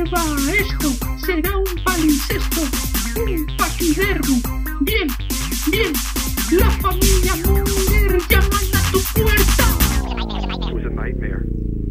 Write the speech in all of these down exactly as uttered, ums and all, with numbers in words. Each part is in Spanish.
va, esto será un palincesto, un paquidermo. Bien, bien, la familia Munger llaman a tu puerta. It was a nightmare.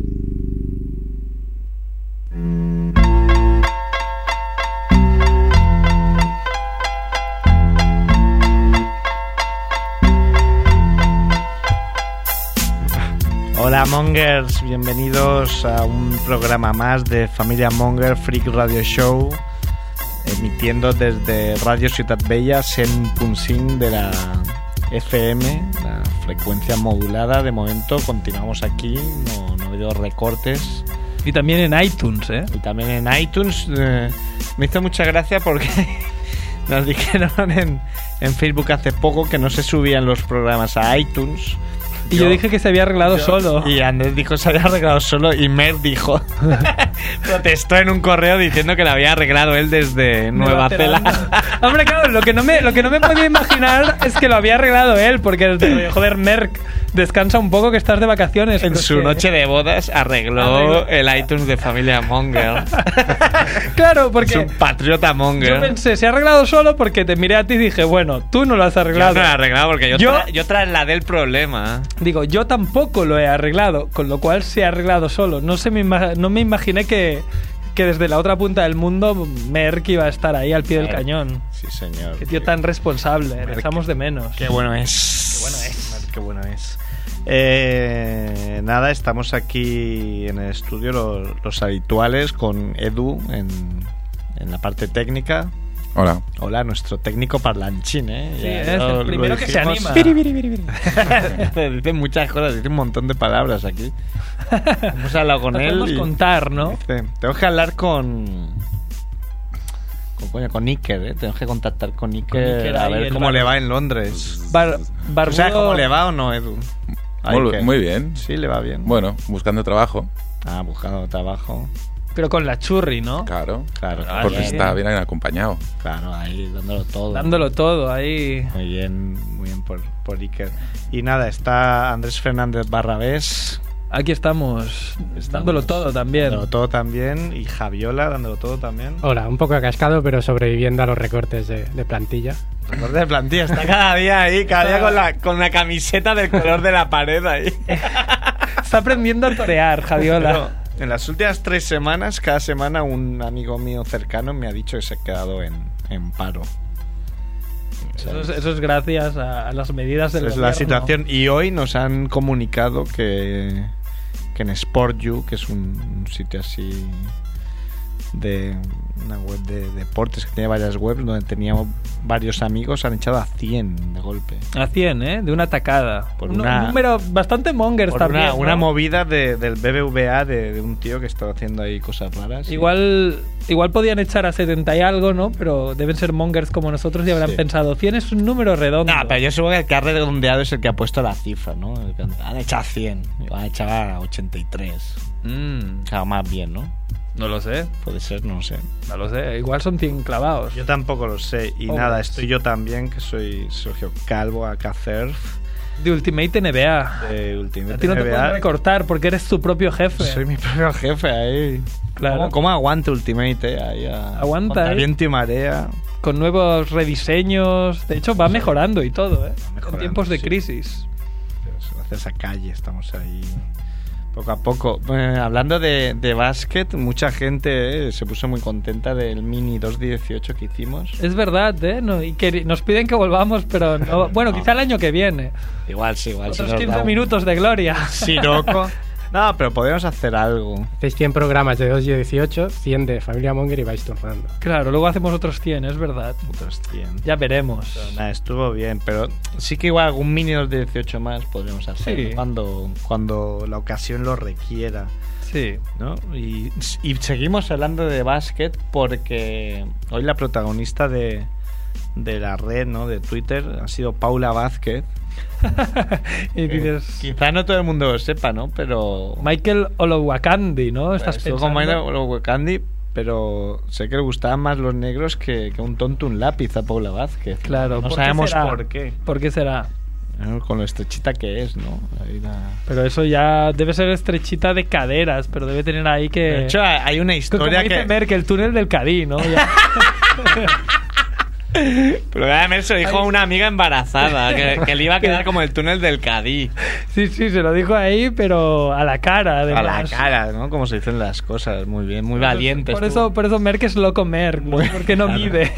Hola Mongers, bienvenidos a un programa más de Familia Monger Freak Radio Show, emitiendo desde Radio Ciutat Bella cent punt cinc de la F M, la frecuencia modulada. De momento continuamos aquí, no, no ha habido recortes. Y también en iTunes, ¿eh? Y también en iTunes. Eh, me hizo mucha gracia porque nos dijeron en, en Facebook hace poco que no se subían los programas a iTunes. Y yo, yo dije que se había arreglado yo, solo. Y Andrés dijo que se había arreglado solo. Y Mer dijo, protestó en un correo diciendo que lo había arreglado él desde Nueva, Nueva Zelanda. Hombre, claro, lo que no me, lo que no me podía imaginar es que lo había arreglado él. Porque, joder, Merck, descansa un poco que estás de vacaciones. En su que... noche de bodas arregló, arregló el iTunes de Familia Monger. Claro, porque... Es un patriota Monger. Yo pensé, se ha arreglado solo porque te miré a ti y dije, bueno, tú no lo has arreglado. Yo no lo he arreglado porque yo, yo... Tra- yo trasladé el problema. Digo, yo tampoco lo he arreglado, con lo cual se ha arreglado solo. No, se me, ima- no me imaginé que, que desde la otra punta del mundo Merck iba a estar ahí al pie del Merck. cañón. Sí, señor. Qué tío tan responsable, Merck. Le echamos de menos. Qué bueno es. Qué bueno es. Merck, qué bueno es. Eh, nada, estamos aquí en el estudio los, los habituales con Edu en, en la parte técnica. Hola. Hola, nuestro técnico parlanchín, ¿eh? Sí, ya, es el primero que se anima. Dice muchas cosas, dice un montón de palabras aquí. Hemos hablado con Lo él. Podemos y contar, ¿no? Dice, tengo que hablar con... Con, coño, con Iker, ¿eh? Tengo que contactar con Iker, con Iker a ver cómo bar... le va en Londres. Bar... Barbudo... ¿Sabes cómo le va o no, Edu? Muy, muy bien. Sí, le va bien. Bueno, buscando trabajo. Ah, buscando trabajo. Pero con la churri, ¿no? Claro, claro. Ah, porque bien. Está bien acompañado. Claro, ahí dándolo todo. Dándolo todo, ahí. Muy bien, muy bien por, por Iker. Y nada, está Andrés Fernández Barrabés. Aquí estamos, estamos dándolo todo también. Dándolo todo también. Y Javiola, dándolo todo también. Hola, un poco cascado, pero sobreviviendo a los recortes de, de plantilla. Recortes de plantilla, está cada día ahí, cada día con la, con la camiseta del color de la pared ahí. Está aprendiendo a torear, Javiola. Pero, en las últimas tres semanas, cada semana un amigo mío cercano me ha dicho que se ha quedado en, en paro. Eso es, eso es gracias a, a las medidas del es gobierno. La situación. Y hoy nos han comunicado que, que en SportU, que es un, un sitio así de una web de deportes que tiene varias webs, donde teníamos varios amigos, han echado a cien de golpe. A cien, ¿eh? De una tacada. Por un, una, un número bastante mongers por también, una, ¿no? una movida de, del B B V A de, de un tío que estaba haciendo ahí cosas raras. Igual, y... igual podían echar a setenta y algo, ¿no? Pero deben ser mongers como nosotros y habrán sí. pensado, cien es un número redondo. No, pero yo supongo que el que ha redondeado es el que ha puesto la cifra, ¿no? El que han echado a cien, han echado a ochenta y tres. Mm. O sea, más bien, ¿no? No lo sé. Puede ser, no lo sé. No lo sé. Igual son cien clavados. Yo tampoco lo sé. Y oh, nada, estoy yo también, que soy Sergio Calvo, acá Cerf. De Ultimate N B A. De Ultimate A ti no N B A. Te pueden recortar porque eres tu propio jefe. Soy mi propio jefe ahí. Claro. ¿Cómo, cómo aguanta Ultimate eh? ahí a, Aguanta, ¿eh? Viento y marea. Con nuevos rediseños. De hecho, va sí. mejorando y todo, ¿eh? Mejorando, en tiempos de sí. crisis. Gracias a Calle estamos ahí... Poco a poco. Eh, hablando de, de básquet, mucha gente eh, se puso muy contenta del mini dos dieciocho que hicimos. Es verdad, ¿eh? No, y que nos piden que volvamos, pero no, bueno, no. quizá el año que viene. Igual, sí, igual. Otros si quince minutos de gloria. Siroco. No, pero podemos hacer algo. Hacéis cien programas de dos dieciocho, cien de Familia Monger y vais turnando. Claro, luego hacemos otros cien, es verdad. Otros cien. Ya veremos. Pero nada, estuvo bien, pero sí que igual algún mini dos dieciocho más podremos hacer sí. cuando, cuando la ocasión lo requiera. Sí. ¿No? Y, y seguimos hablando de básquet porque hoy la protagonista de, de la red, ¿no? De Twitter ha sido Paula Vázquez. Y dices, eh, quizá no todo el mundo lo sepa, ¿no? Pero Michael Olowokandi, ¿no? Estás pues, pensando. Como Michael Olowokandi, pero sé que le gustaban más los negros que, que un tonto un lápiz a Paula Vázquez. Claro, no ¿por sabemos qué será? por qué. ¿Por qué será? Con lo estrechita que es, ¿no? Ahí la... Pero eso ya debe ser estrechita de caderas, pero debe tener ahí que... De hecho, hay una historia como dice que... Merck, el túnel del Cadí, ¿no? Ya. Pero además se lo dijo Ay. a una amiga embarazada, que, que le iba a quedar como el túnel del Cadí. Sí, sí, se lo dijo ahí, pero a la cara, además. A la cara, ¿no? Como se dicen las cosas, muy bien, muy valientes. Por eso, por eso Merck es loco Merck, ¿no? Porque no Claro. mide.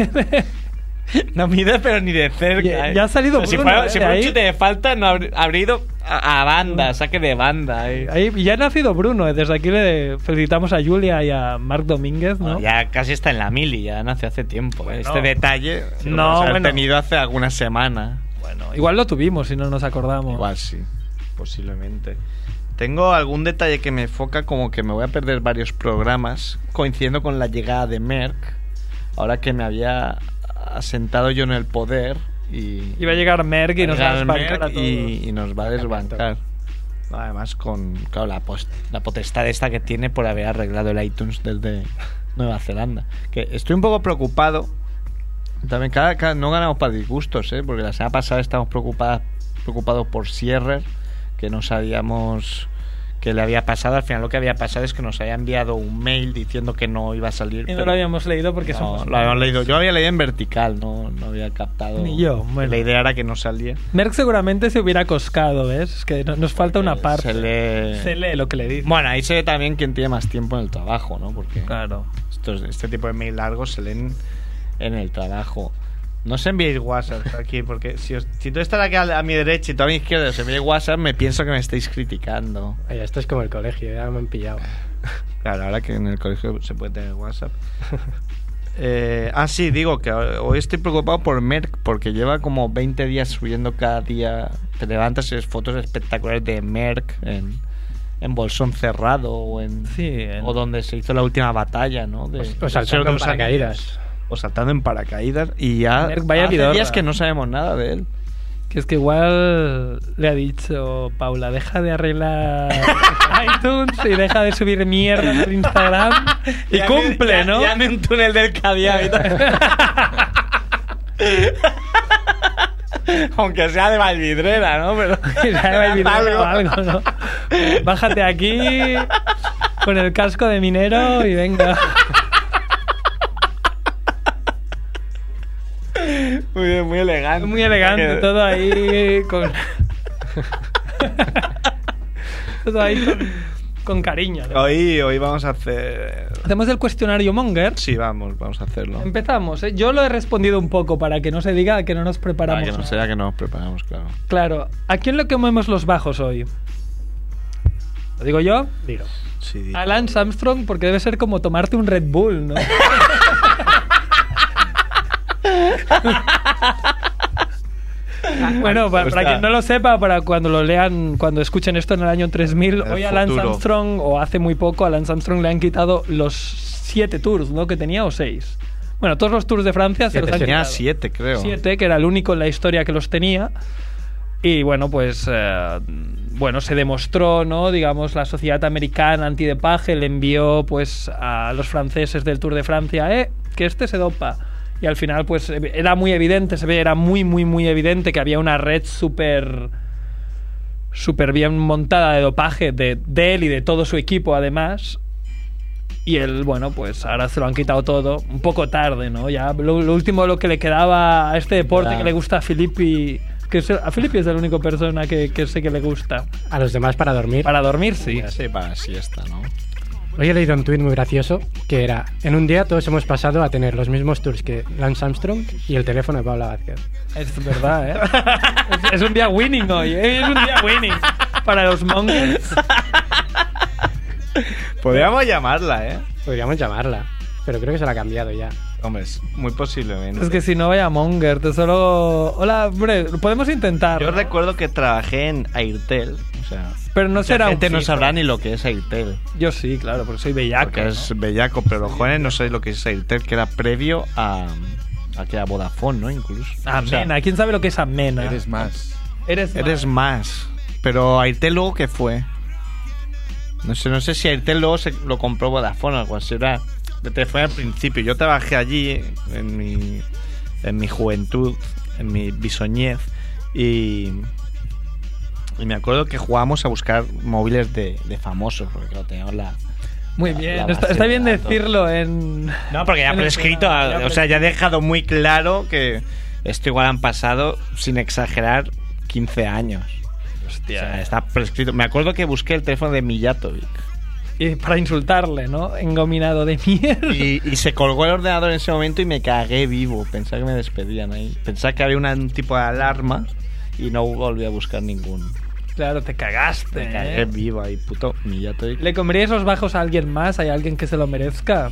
No mide, pero ni de cerca. Ya- ¿eh? ya ha salido O sea, si Bruno, fuera, ¿eh? si fuera un Ahí. chute de falta, no habr- habría ido a, a banda, saque de banda. ¿eh? Ahí ya ha nacido Bruno, ¿eh? Desde aquí le felicitamos a Julia y a Marc Domínguez, ¿no? Bueno, ya casi está en la mili, ya nace hace tiempo. ¿eh? Bueno. Este detalle No, lo hemos bueno. tenido hace alguna semana. Bueno, igual lo tuvimos si no nos acordamos. Igual sí, posiblemente. Tengo algún detalle que me enfoca como que me voy a perder varios programas coincidiendo con la llegada de Merck. Ahora que me había asentado yo en el poder y Iba a llegar Merck y nos va a llegar desbancar a Merck todos. y, y nos va a desbancar. Además con claro, la, post- la potestad esta que tiene por haber arreglado el iTunes desde Nueva Zelanda. Que estoy un poco preocupado. También cada, cada- no ganamos para disgustos, ¿eh? Porque la semana pasada estábamos preocupadas, preocupados por Sierra, que no sabíamos qué le había pasado. Al final lo que había pasado es que nos había enviado un mail diciendo que no iba a salir. Y no pero- lo habíamos leído porque no, somos... lo habíamos leído. Yo había leído en vertical, no, no había captado. Ni yo, bueno. La idea era que no salía. Merck seguramente se hubiera coscado, ¿ves? Es que no- nos falta una parte. Se lee... Se lee lo que le dice. Bueno, ahí se ve también quién tiene más tiempo en el trabajo, ¿no? Porque Claro. estos, este tipo de mail largos se leen en el trabajo. No os enviéis WhatsApp aquí, porque si, os, si tú estás aquí a, a mi derecha y tú a mi izquierda os enviáis WhatsApp, me pienso que me estáis criticando. Ay, esto es como el colegio, ya me han pillado. Claro, ahora que en el colegio se puede tener WhatsApp. Eh, ah, sí, digo que hoy estoy preocupado por Merck, porque lleva como veinte días subiendo cada día. Te levantas y ves fotos espectaculares de Merck en, en Bolsón Cerrado o en, Sí, en- o donde se hizo la última batalla, ¿no? De, O, o de saltando Señor de en los paracaídas. Anillos. O saltando en paracaídas. Y ya Merck, vaya hace vidorra. días que no sabemos nada de él. Que es que igual le ha dicho Paula, deja de arreglar iTunes y deja de subir mierda por Instagram y Ya cumple, me- ¿no? Ya, llame un túnel del Cadiab y tal. Aunque sea de Valvidrera, ¿no? Pero Que sea de Valvidrera o algo, ¿no? Bájate aquí con el casco de minero y venga. Muy bien, muy elegante. Muy elegante, Que- todo ahí con... todo ahí con, con cariño, ¿no? Hoy, hoy vamos a hacer... Hacemos el cuestionario Monger. Sí, vamos, vamos a hacerlo. Empezamos, ¿eh? Yo lo he respondido un poco para que no se diga que no nos preparamos. Para que no sea que nos preparamos, claro. Claro. ¿A quién le comemos los bajos hoy? ¿Lo digo yo? Dilo. Sí, di- A Lance Armstrong, porque debe ser como tomarte un Red Bull, ¿no? Bueno, pa- para, Hostia. quien no lo sepa, para cuando lo lean, cuando escuchen esto en el año tres mil, El hoy a Lance futuro. Armstrong, o hace muy poco, a Lance Armstrong le han quitado los siete tours, ¿no? Que tenía, o seis. Bueno, todos los tours de Francia se Siete, los han Tenía quitado. siete, creo. Siete, que era el único en la historia que los tenía. Y bueno, pues eh, bueno, se demostró, ¿no? Digamos, la sociedad americana antidopaje le envió pues a los franceses del Tour de Francia, eh, que este se dopa. Y al final, pues era muy evidente, se ve, era muy, muy, muy evidente que había una red súper súper bien montada de dopaje de, de él y de todo su equipo, además. Y él, bueno, pues ahora se lo han quitado todo, un poco tarde, ¿no? Ya lo, lo último lo que le quedaba a este deporte Ya. que le gusta a Filippi, que es, a Filippi es la única persona que, que sé que le gusta. A los demás para dormir. Para dormir, sí. Sí, para siesta, ¿no? Hoy he leído un tuit muy gracioso que era: en un día todos hemos pasado a tener los mismos tours que Lance Armstrong y el teléfono de Paula Vázquez. Es verdad, ¿eh? es, es un día winning hoy, ¿eh? Es un día winning para los Mongers. Podríamos llamarla, ¿eh? Podríamos llamarla, pero creo que se la ha cambiado ya. Hombre, es muy posiblemente. Es que si no vaya Monger, te solo... Hola, hombre, podemos intentar. Yo ¿no? recuerdo que trabajé en Airtel. O sea, Pero no mucha será un gente no fijo. sabrá ni lo que es Airtel. Yo sí, claro, porque soy bellaco. Porque ¿no? es bellaco, pero los jóvenes no sabéis lo que es Airtel, que era previo a, a que a Vodafone, ¿no? Incluso. O sea, Amena, ¿quién sabe lo que es Amena? Eres más. Eres, eres más. Pero Airtel luego, ¿qué fue? No sé, no sé si Airtel luego se lo compró Vodafone o algo así. Era de teléfono al principio. Yo trabajé allí en mi, en mi juventud, en mi bisoñez. Y, Y me acuerdo que jugábamos a buscar móviles de, de famosos, porque claro, teníamos la... Muy la- bien, la está, base está de bien datos. decirlo en... No, porque ya en el prescrito, programa, ya o sea, ya he prescrito. dejado muy claro que esto igual han pasado, sin exagerar, quince años. Hostia, O sea, está prescrito. Me acuerdo que busqué el teléfono de Mijatovic y para insultarle, ¿no? Engominado de mierda. y, y se colgó el ordenador en ese momento y me cagué vivo. Pensaba que me despedían ahí. Pensaba que había una- un tipo de alarma y no volví a buscar ninguno. Claro, te cagaste. Me cagué ¿eh? vivo ahí, puto Mijatovic. ¿Le comerías los bajos a alguien más? ¿Hay alguien que se lo merezca?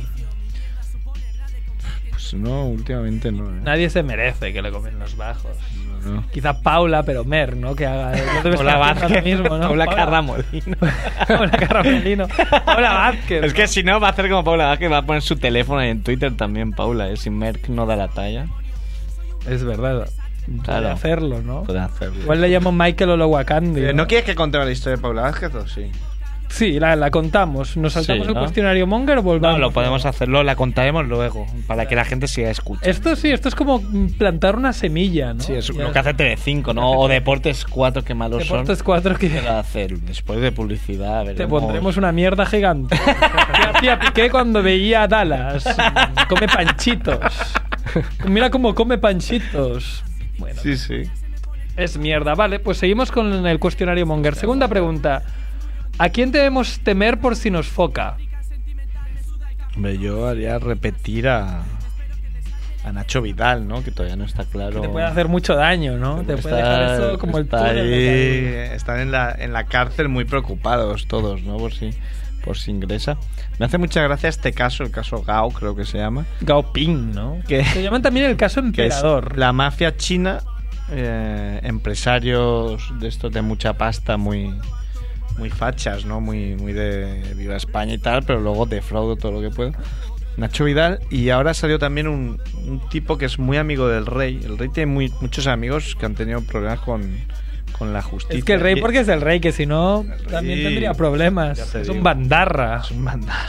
Pues no, últimamente no. ¿eh? Nadie se merece que le comen los bajos. No, no. Quizá Paula, pero Mer, ¿no? Que haga... lo debe Paula estar haciendo ahora Vázquez. mismo, ¿no? Paula Carramolino. Paula Carramolino. Paula Vázquez. Es que si no, va a hacer como Paula Vázquez, va a poner su teléfono ahí en Twitter también, Paula. ¿eh? Si Merck no da la talla, Es verdad. Claro. Puede hacerlo, ¿no? puede hacerlo. Igual le llamo Michael Olowakandi. Eh, ¿No quieres que contemos la historia de Paula Vázquez o sí? Sí, la, la contamos. ¿Nos saltamos Sí, el ¿no? cuestionario Monger o volvamos? No, lo podemos hacerlo, la contaremos luego, para que la gente siga escuchando. Esto sí, esto es como plantar una semilla, ¿no? Sí, es Ya- lo que hace Telecinco, ¿no? O Deportes cuatro, que malos Deportes son. cuatro que... ¿Qué va a hacer? Después de publicidad, Te veremos. pondremos una mierda gigante. ¿Qué hacía Piqué cuando veía a Dallas? Come panchitos. Mira cómo come panchitos. Bueno, Sí, sí. es mierda. Vale, pues seguimos con el cuestionario Monger. Segunda pregunta. ¿A quién debemos temer por si nos foca? Hombre, yo haría repetir a... A Nacho Vidal, ¿no? Que todavía no está claro. Que te puede hacer mucho daño, ¿no? Te puede Está- dejar eso como el está túnel de ahí, Carlos. están en la, en la cárcel muy preocupados todos, ¿no? Por si, por si ingresa. Me hace mucha gracia este caso, el caso Gao, creo que se llama. Gao Ping, ¿no? Que- Se llaman también el caso Que es emperador. la mafia china, eh, empresarios de estos de mucha pasta, muy muy fachas, ¿no? Muy, muy de viva España y tal, pero luego defraudo todo lo que puedo. Nacho Vidal, y ahora salió también un, un tipo que es muy amigo del rey. El rey tiene muy, muchos amigos que han tenido problemas con, con la justicia. Es que el rey, porque es el rey, que si no, El rey, también tendría problemas. ya te Es digo. un bandarra. Es un mandar.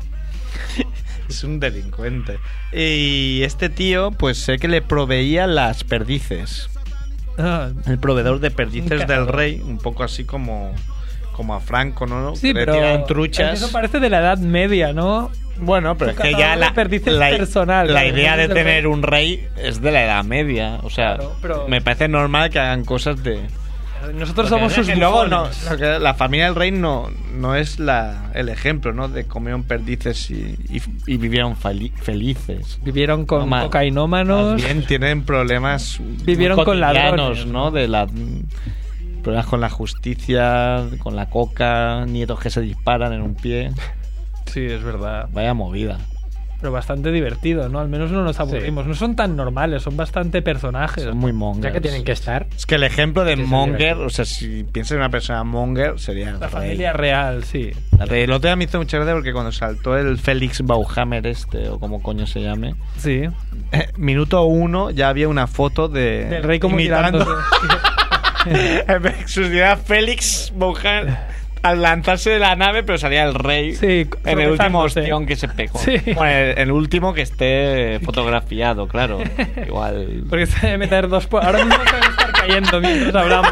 Es un delincuente. Y este tío, pues sé que le proveía las perdices. Ah, El proveedor de perdices Un del cazador. rey, un poco así como, como a Franco, ¿no? sí, Le pero tiran truchas. eso parece de la Edad Media, ¿no? Bueno, pero Un es que ya cazador la, de perdices la, personal, la ¿no? idea de Entonces el tener rey- un rey es de la Edad Media. O sea, Claro, pero- me parece normal que hagan cosas de... Nosotros Porque somos sus y luego no, bufones. lo que- la familia del rey no, no es la, el ejemplo, ¿no? De comieron perdices y, y, y vivieron fali- felices. Vivieron con No, ma- cocainómanos. Más bien tienen problemas Vivieron muy con cotidianos, ladrones, ¿no? De la problemas con la justicia, con la coca, nietos que se disparan en un pie. Sí, es verdad. Vaya movida. Pero bastante divertido, ¿no? Al menos no nos aburrimos. No son tan normales, son bastante personajes. Son muy Ya mongers. que tienen que estar. Es que el ejemplo de Sí, sí, monger, divertido. o sea, si piensas en una persona monger, sería el La rey. familia real, sí. El rey. El otro día me hizo mucha gracia porque cuando saltó el Félix Bauhammer este, o como coño se llame, Sí. eh, minuto uno ya había una foto de... Del rey como imitando tirándose. exclusividad Félix Bauhammer al lanzarse de la nave, pero salía el rey Sí, en el último tropezándose. ostión que se pegó. Sí. Bueno, el, el último que esté fotografiado, claro. Igual... Porque se debe meter dos... po- Ahora mismo se debe estar cayendo mientras hablamos.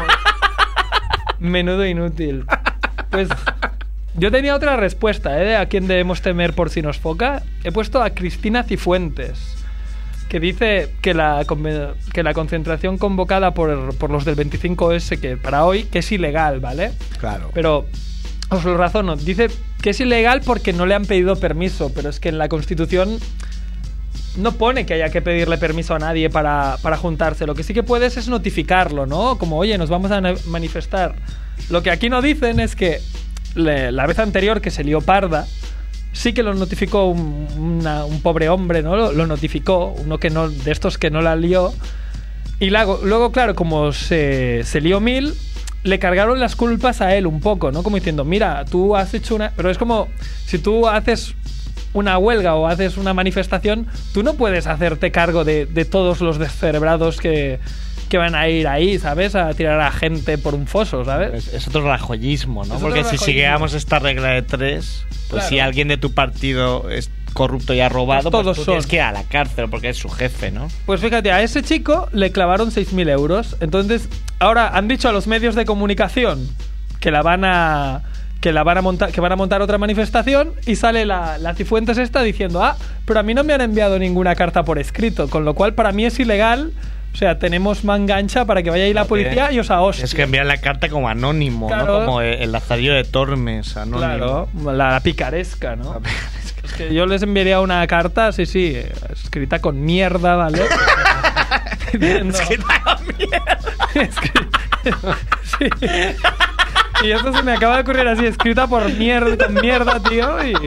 Menudo inútil. Pues yo tenía otra respuesta, ¿eh? De a quién debemos temer por si nos foca. He puesto a Cristina Cifuentes, que dice que la, conve- que la concentración convocada por, por los del veinticinco ese, que para hoy, que es ilegal, ¿vale? Claro. Pero os lo razono. Dice que es ilegal porque no le han pedido permiso, pero es que en la Constitución no pone que haya que pedirle permiso a nadie para, para juntarse. Lo que sí que puedes es notificarlo, ¿no? Como, oye, nos vamos a na- manifestar. Lo que aquí no dicen es que le- la vez anterior que se lió parda, sí que lo notificó un, una- un pobre hombre, ¿no? Lo, lo notificó, uno que no, de estos que no la lió. Y luego, luego claro, como se, se lió mil, le cargaron las culpas a él un poco, ¿no? Como diciendo, mira, tú has hecho una... Pero es como, si tú haces una huelga o haces una manifestación, tú no puedes hacerte cargo de, de todos los descerebrados que, que van a ir ahí, ¿sabes? A tirar a gente por un foso, ¿sabes? Es, es otro rajoyismo, ¿no? Es Porque otro si rajoyismo. siguiéramos esta regla de tres, pues Claro. si alguien de tu partido es- corrupto y ha robado, Pues pues, todos tú son. tienes que ir a la cárcel porque es su jefe, ¿no? Pues fíjate, a ese chico le clavaron seis mil euros. Entonces, ahora han dicho a los medios de comunicación que la van a... que la van a montar, que van a montar otra manifestación, y sale la, la Cifuentes esta diciendo, ah, pero a mí no me han enviado ninguna carta por escrito, con lo cual para mí es ilegal. O sea, tenemos manga ancha para que vaya ahí la policía y os ahostie. Es que envían la carta como anónimo, Claro. ¿no? Como el Lazarillo de Tormes, anónimo. Claro, la, la picaresca, ¿no? Es que yo les enviaría una carta, sí, sí, escrita con mierda, ¿vale? Diciendo- Escrita con mierda. Escri- sí. Y esto se me acaba de ocurrir así, escrita por mierda, con mierda, tío, y...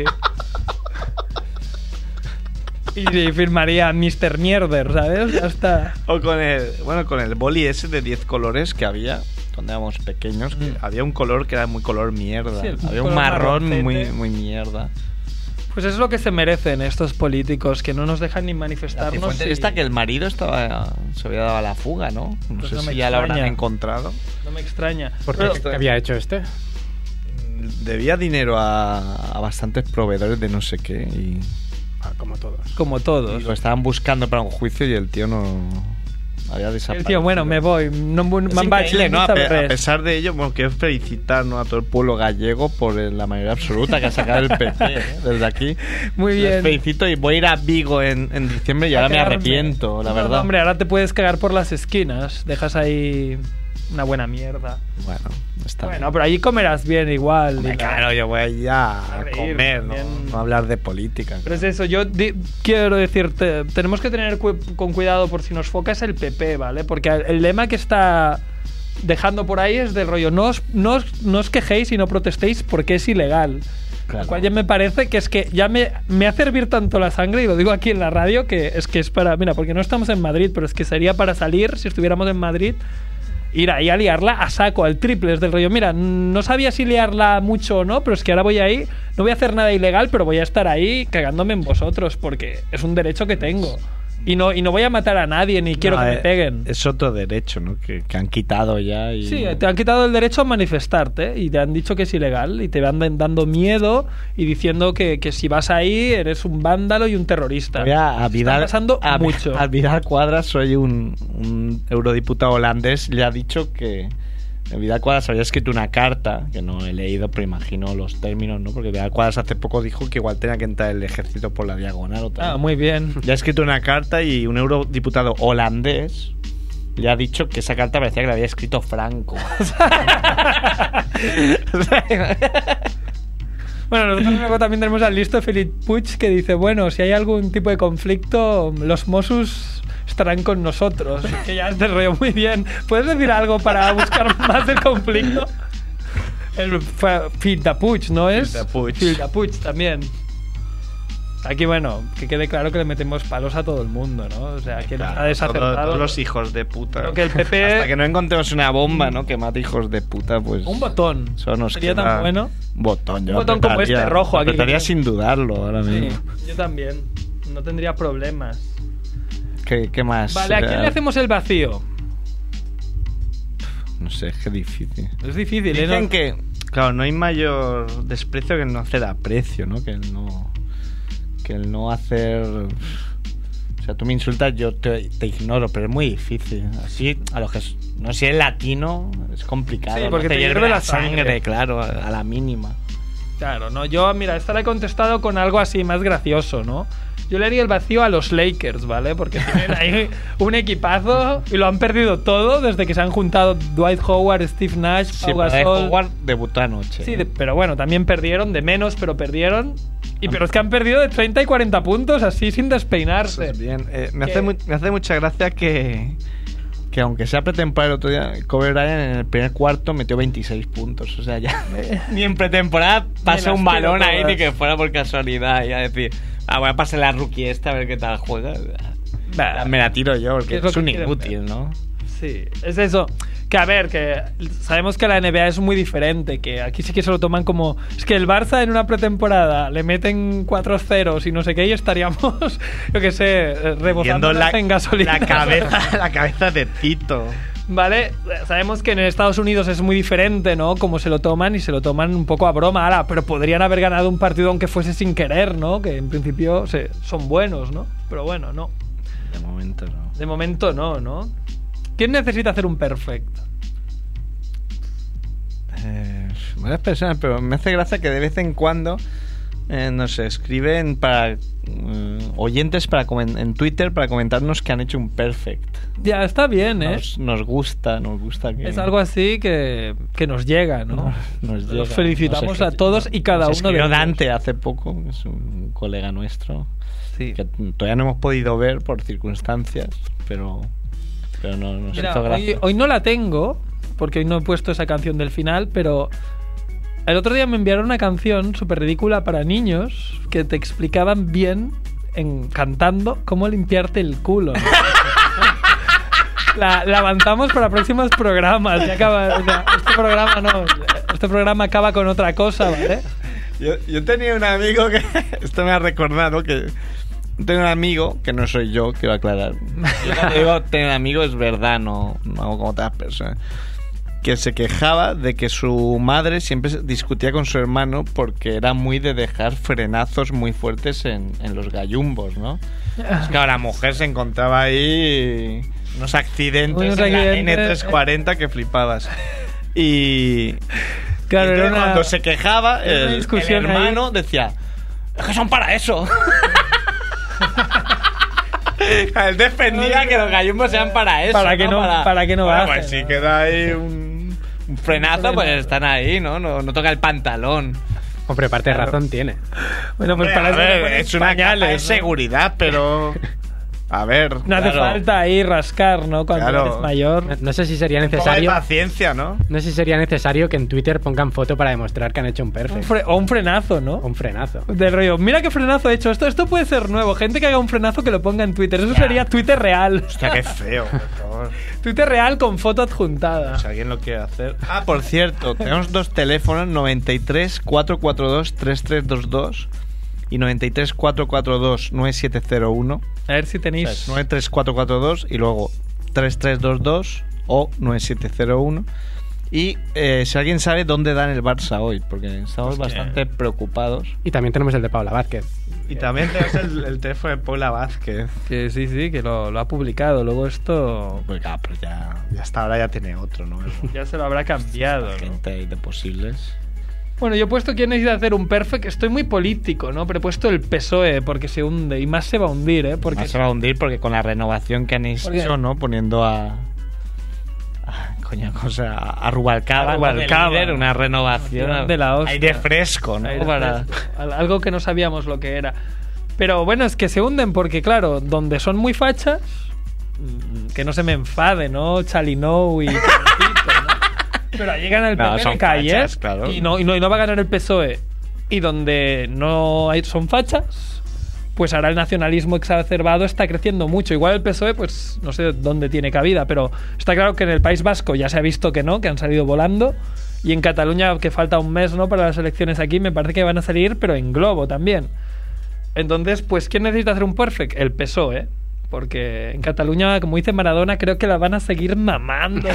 Y firmaría mister Mierder, ¿sabes? Ya está. O con el, bueno, con el boli ese de diez colores que había cuando éramos pequeños, que Mm. había un color que era muy color mierda. Sí, el había un color marrón marroncete. muy, muy mierda. Pues es lo que se merecen estos políticos, que no nos dejan ni La manifestarnos. Cifuentes y- esta que el marido estaba se había dado a la fuga, ¿no? No Pues sé no me si ya lo habrán extraña. encontrado. No me extraña. ¿Por Pero- qué? ¿Qué había hecho este? Debía dinero a, a bastantes proveedores de no sé qué y, Ah, como todos. Como y todos. lo estaban buscando para un juicio y el tío no había desaparecido. El tío, bueno, me voy. No, Es me'n vaig, increíble, ¿no? no A, pe- sabré a res. pesar de ello, bueno, quiero felicitar, ¿no?, a todo el pueblo gallego por eh, la mayoría absoluta que ha sacado el P P, ¿eh? Desde aquí. Muy Les bien. felicito y voy a ir a Vigo en, en diciembre y A ahora me cagarme. arrepiento, la No, verdad. no, hombre, ahora te puedes cagar por las esquinas. Dejas ahí una buena mierda. Bueno, está Bueno, bien. pero allí comerás bien igual. Hombre, y la- claro, yo voy allí a, A a reír, comer, ¿no? también. No a hablar de política. Pero es eso, yo di- quiero decirte, tenemos que tener cu- con cuidado por si nos focas el P P, ¿vale? Porque el lema que está dejando por ahí es del rollo, no os, no os, no os quejéis y no protestéis porque es ilegal. Claro. Lo cual ya me parece que es que ya me, me hace hervir tanto la sangre, y lo digo aquí en la radio, que es que es para... Mira, porque no estamos en Madrid, pero es que sería para salir, si estuviéramos en Madrid, ir ahí a liarla a saco, al triple. Es del rollo, mira, no sabía si liarla mucho o no, pero es que ahora voy ahí, no voy a hacer nada ilegal, pero voy a estar ahí cagándome en vosotros, porque es un derecho que tengo. Y no, y no voy a matar a nadie, ni quiero No, que eh, me peguen. Es otro derecho, ¿no? Que, que han quitado ya. Y... Sí, te han quitado el derecho a manifestarte y te han dicho que es ilegal y te van dan- dando miedo y diciendo que, que si vas ahí eres un vándalo y un terrorista. Voy a, a Está Vidal, pasando a, mucho. a Vidal Quadras, soy un, un eurodiputado holandés, le ha dicho que Vidal Quadras había escrito una carta, que no he leído, pero imagino los términos, ¿no? Porque Vidal Quadras hace poco dijo que igual tenía que entrar el ejército por la diagonal otra Ah, vez. muy bien. Le ha escrito una carta y un eurodiputado holandés le ha dicho que esa carta parecía que la había escrito Franco. Bueno, nosotros luego también tenemos al listo Felip Puig, que dice, bueno, si hay algún tipo de conflicto, los Mossos estarán con nosotros. Que ya te rollo muy bien. ¿Puedes decir algo para buscar más del conflicto? El Phil de Puig, ¿no es? Phil de Puig. Phil de Puig también. Aquí, bueno, que quede claro que le metemos palos a todo el mundo, ¿no? O sea, que Claro, ha desacertado. todos, todos los hijos de puta. Creo que el P P Hasta que no encontremos una bomba, ¿no? Que mate hijos de puta, pues. Un botón. Eso nos Sería queda- tan bueno. Un botón, yo Un botón como apretaría- este rojo aquí que apretaría tiene. sin dudarlo ahora Sí, mismo. yo también. No tendría problemas. ¿Qué, qué más? Vale, ¿a quién Eh, le hacemos el vacío? No sé, qué difícil. Es difícil, ¿eh? Dicen ¿no? que, claro, no hay mayor desprecio que el no hacer aprecio, ¿no? Que el no. Que el no hacer. O sea, tú me insultas, yo te, te ignoro, pero es muy difícil. Así, a los que. es- No sé, el latino es complicado. Sí, ¿no? porque te hierve la sangre. claro, a, a la mínima. Claro, no, yo, mira, esta la he contestado con algo así más gracioso, ¿no? Yo le haría el vacío a los Lakers, ¿vale? Porque tienen ahí un equipazo y lo han perdido todo desde que se han juntado Dwight Howard, Steve Nash, Sí, Pau pero Gasol. Howard debutó anoche. Sí, de- pero bueno, también perdieron, de menos, pero perdieron. Y pero es que han perdido de treinta y cuarenta puntos así sin despeinarse. Pues bien, eh, me, ¿Qué? hace mu- me hace mucha gracia que, que aunque sea pretemporada el otro día, Kobe Bryant en el primer cuarto metió veintiséis puntos. O sea, ya ni en pretemporada pasa las un balón quiero ahí todas. ni que fuera por casualidad. Y a decir, ah, voy a pasar la rookie esta a ver qué tal juega. Bah. Me la tiro yo porque Es lo es, que un quieren inútil, ver. ¿no? Sí, es eso. Que a ver, que sabemos que la N B A es muy diferente, que aquí sí que se lo toman como... Es que el Barça en una pretemporada le meten cuatro ceros y no sé qué y estaríamos, yo qué sé, rebozando Viendo la, en gasolina. la cabeza, la cabeza de Tito. Vale, sabemos que en Estados Unidos es muy diferente, ¿no? Cómo se lo toman y se lo toman un poco a broma, ahora, pero podrían haber ganado un partido aunque fuese sin querer, ¿no? Que en principio se, son buenos, ¿no? Pero bueno, no. De momento no. De momento no, ¿no? ¿Quién necesita hacer un perfect? Eh, varias personas, pero me hace gracia que de vez en cuando eh, nos escriben para eh, oyentes para comen- en Twitter para comentarnos que han hecho un perfect. Ya, está bien, ¿eh? Nos, nos gusta, nos gusta que... Es algo así que, que nos llega, ¿no? Nos, nos llega. Los felicitamos No sé, a todos y cada nos uno de escribió ellos. Dante hace poco, que es un colega nuestro, Sí. que todavía no hemos podido ver por circunstancias, pero, pero no, nos Mira, hizo hoy, gracia. hoy no la tengo, porque hoy no he puesto esa canción del final, pero el otro día me enviaron una canción súper ridícula para niños que te explicaban bien, en, cantando, cómo limpiarte el culo, ¿no? La, la avanzamos para próximos programas. Ya acaba, o sea, este programa no. Este programa acaba con otra cosa, ¿vale? Yo, yo tenía un amigo que... Esto me ha recordado que... Tengo un amigo, que no soy yo, quiero aclarar. Yo cuando digo tengo un amigo es verdad, no, no hago como otras personas. Que se quejaba de que su madre siempre discutía con su hermano porque era muy de dejar frenazos muy fuertes en, en los gallumbos, ¿no? Es que la mujer se encontraba ahí unos accidentes Unos en la accidentes. N trescientos cuarenta que flipabas. Y... Claro, y era entonces una- cuando se quejaba, era una el, discusión el hermano decía: es que son para eso. Él defendía que los gallumbos sean para eso. Para que no- para que no Bueno, bajen, pues si ¿no? queda ahí un, un frenazo, pues están ahí, ¿no? No, no toca el pantalón. Hombre, parte de Claro. razón tiene. Bueno, pues Hombre, para a eso le ver, pones es una capa de pañales, ¿no? seguridad, pero... A ver, No hace claro. falta ahí rascar, ¿no? Cuando Claro. eres mayor. No, no sé si sería Un poco de necesario. paciencia, ¿no? No sé si sería necesario que en Twitter pongan foto para demostrar que han hecho un Un perfect. fre- o un frenazo, ¿no? Un frenazo. Del rollo, mira qué frenazo he hecho. Esto, esto puede ser nuevo. Gente que haga un frenazo que lo ponga en Twitter. Eso sería Twitter real. Hostia, qué feo, por favor. Twitter real con foto adjuntada. Si alguien lo quiere hacer. Ah, por cierto, tenemos dos teléfonos: noventa y tres, cuatrocientos cuarenta y dos, treinta y tres veintidós y noventa y tres, cuatrocientos cuarenta y dos, nueve siete cero uno. A ver si O tenéis. sea, es nueve tres cuatro cuatro dos y luego tres tres dos dos o nueve siete cero uno. Y eh, si alguien sabe dónde dan el Barça hoy, porque estamos Hostia. bastante preocupados. Y también tenemos el de Paula Vázquez. Y también tenemos el, el teléfono de Paula Vázquez. Que sí, sí, que lo, lo ha publicado. Luego esto Pues claro, pero ya, ya hasta ahora ya tiene otro, ¿no? ya se lo habrá cambiado, ¿no? Gente ahí de posibles. Bueno, yo he puesto quién necesita hacer un perfect. Estoy muy político, ¿no? Pero he puesto el P S O E porque se hunde. Y más se va a hundir, ¿eh? Porque Más se va a hundir porque con la renovación que han hecho, Porque- ¿no? Poniendo a... a coño, cosa, a Rubalcaba, A Rubalcaba. ¿no? de líder, una renovación De la hostia. aire fresco, ¿no? Aire Para... fresco. Al- Algo que no sabíamos lo que era. Pero bueno, es que se hunden porque, claro, donde son muy fachas, mm, que no se me enfade, ¿no? Chalinou y Cantito, ¿no? Pero ahí gana el No, P P son de Calles fachas, claro. y, no, y, no, y no va a ganar el P S O E. Y donde no hay, son fachas, pues ahora el nacionalismo exacerbado está creciendo mucho. Igual el P S O E, pues no sé dónde tiene cabida, pero está claro que en el País Vasco ya se ha visto que no, que han salido volando. Y en Cataluña, que falta un mes, ¿no? Para las elecciones aquí, me parece que van a salir, pero en globo también. Entonces, pues, ¿quién necesita hacer un perfect? El P S O E. Porque en Cataluña, como dice Maradona, creo que la van a seguir mamando.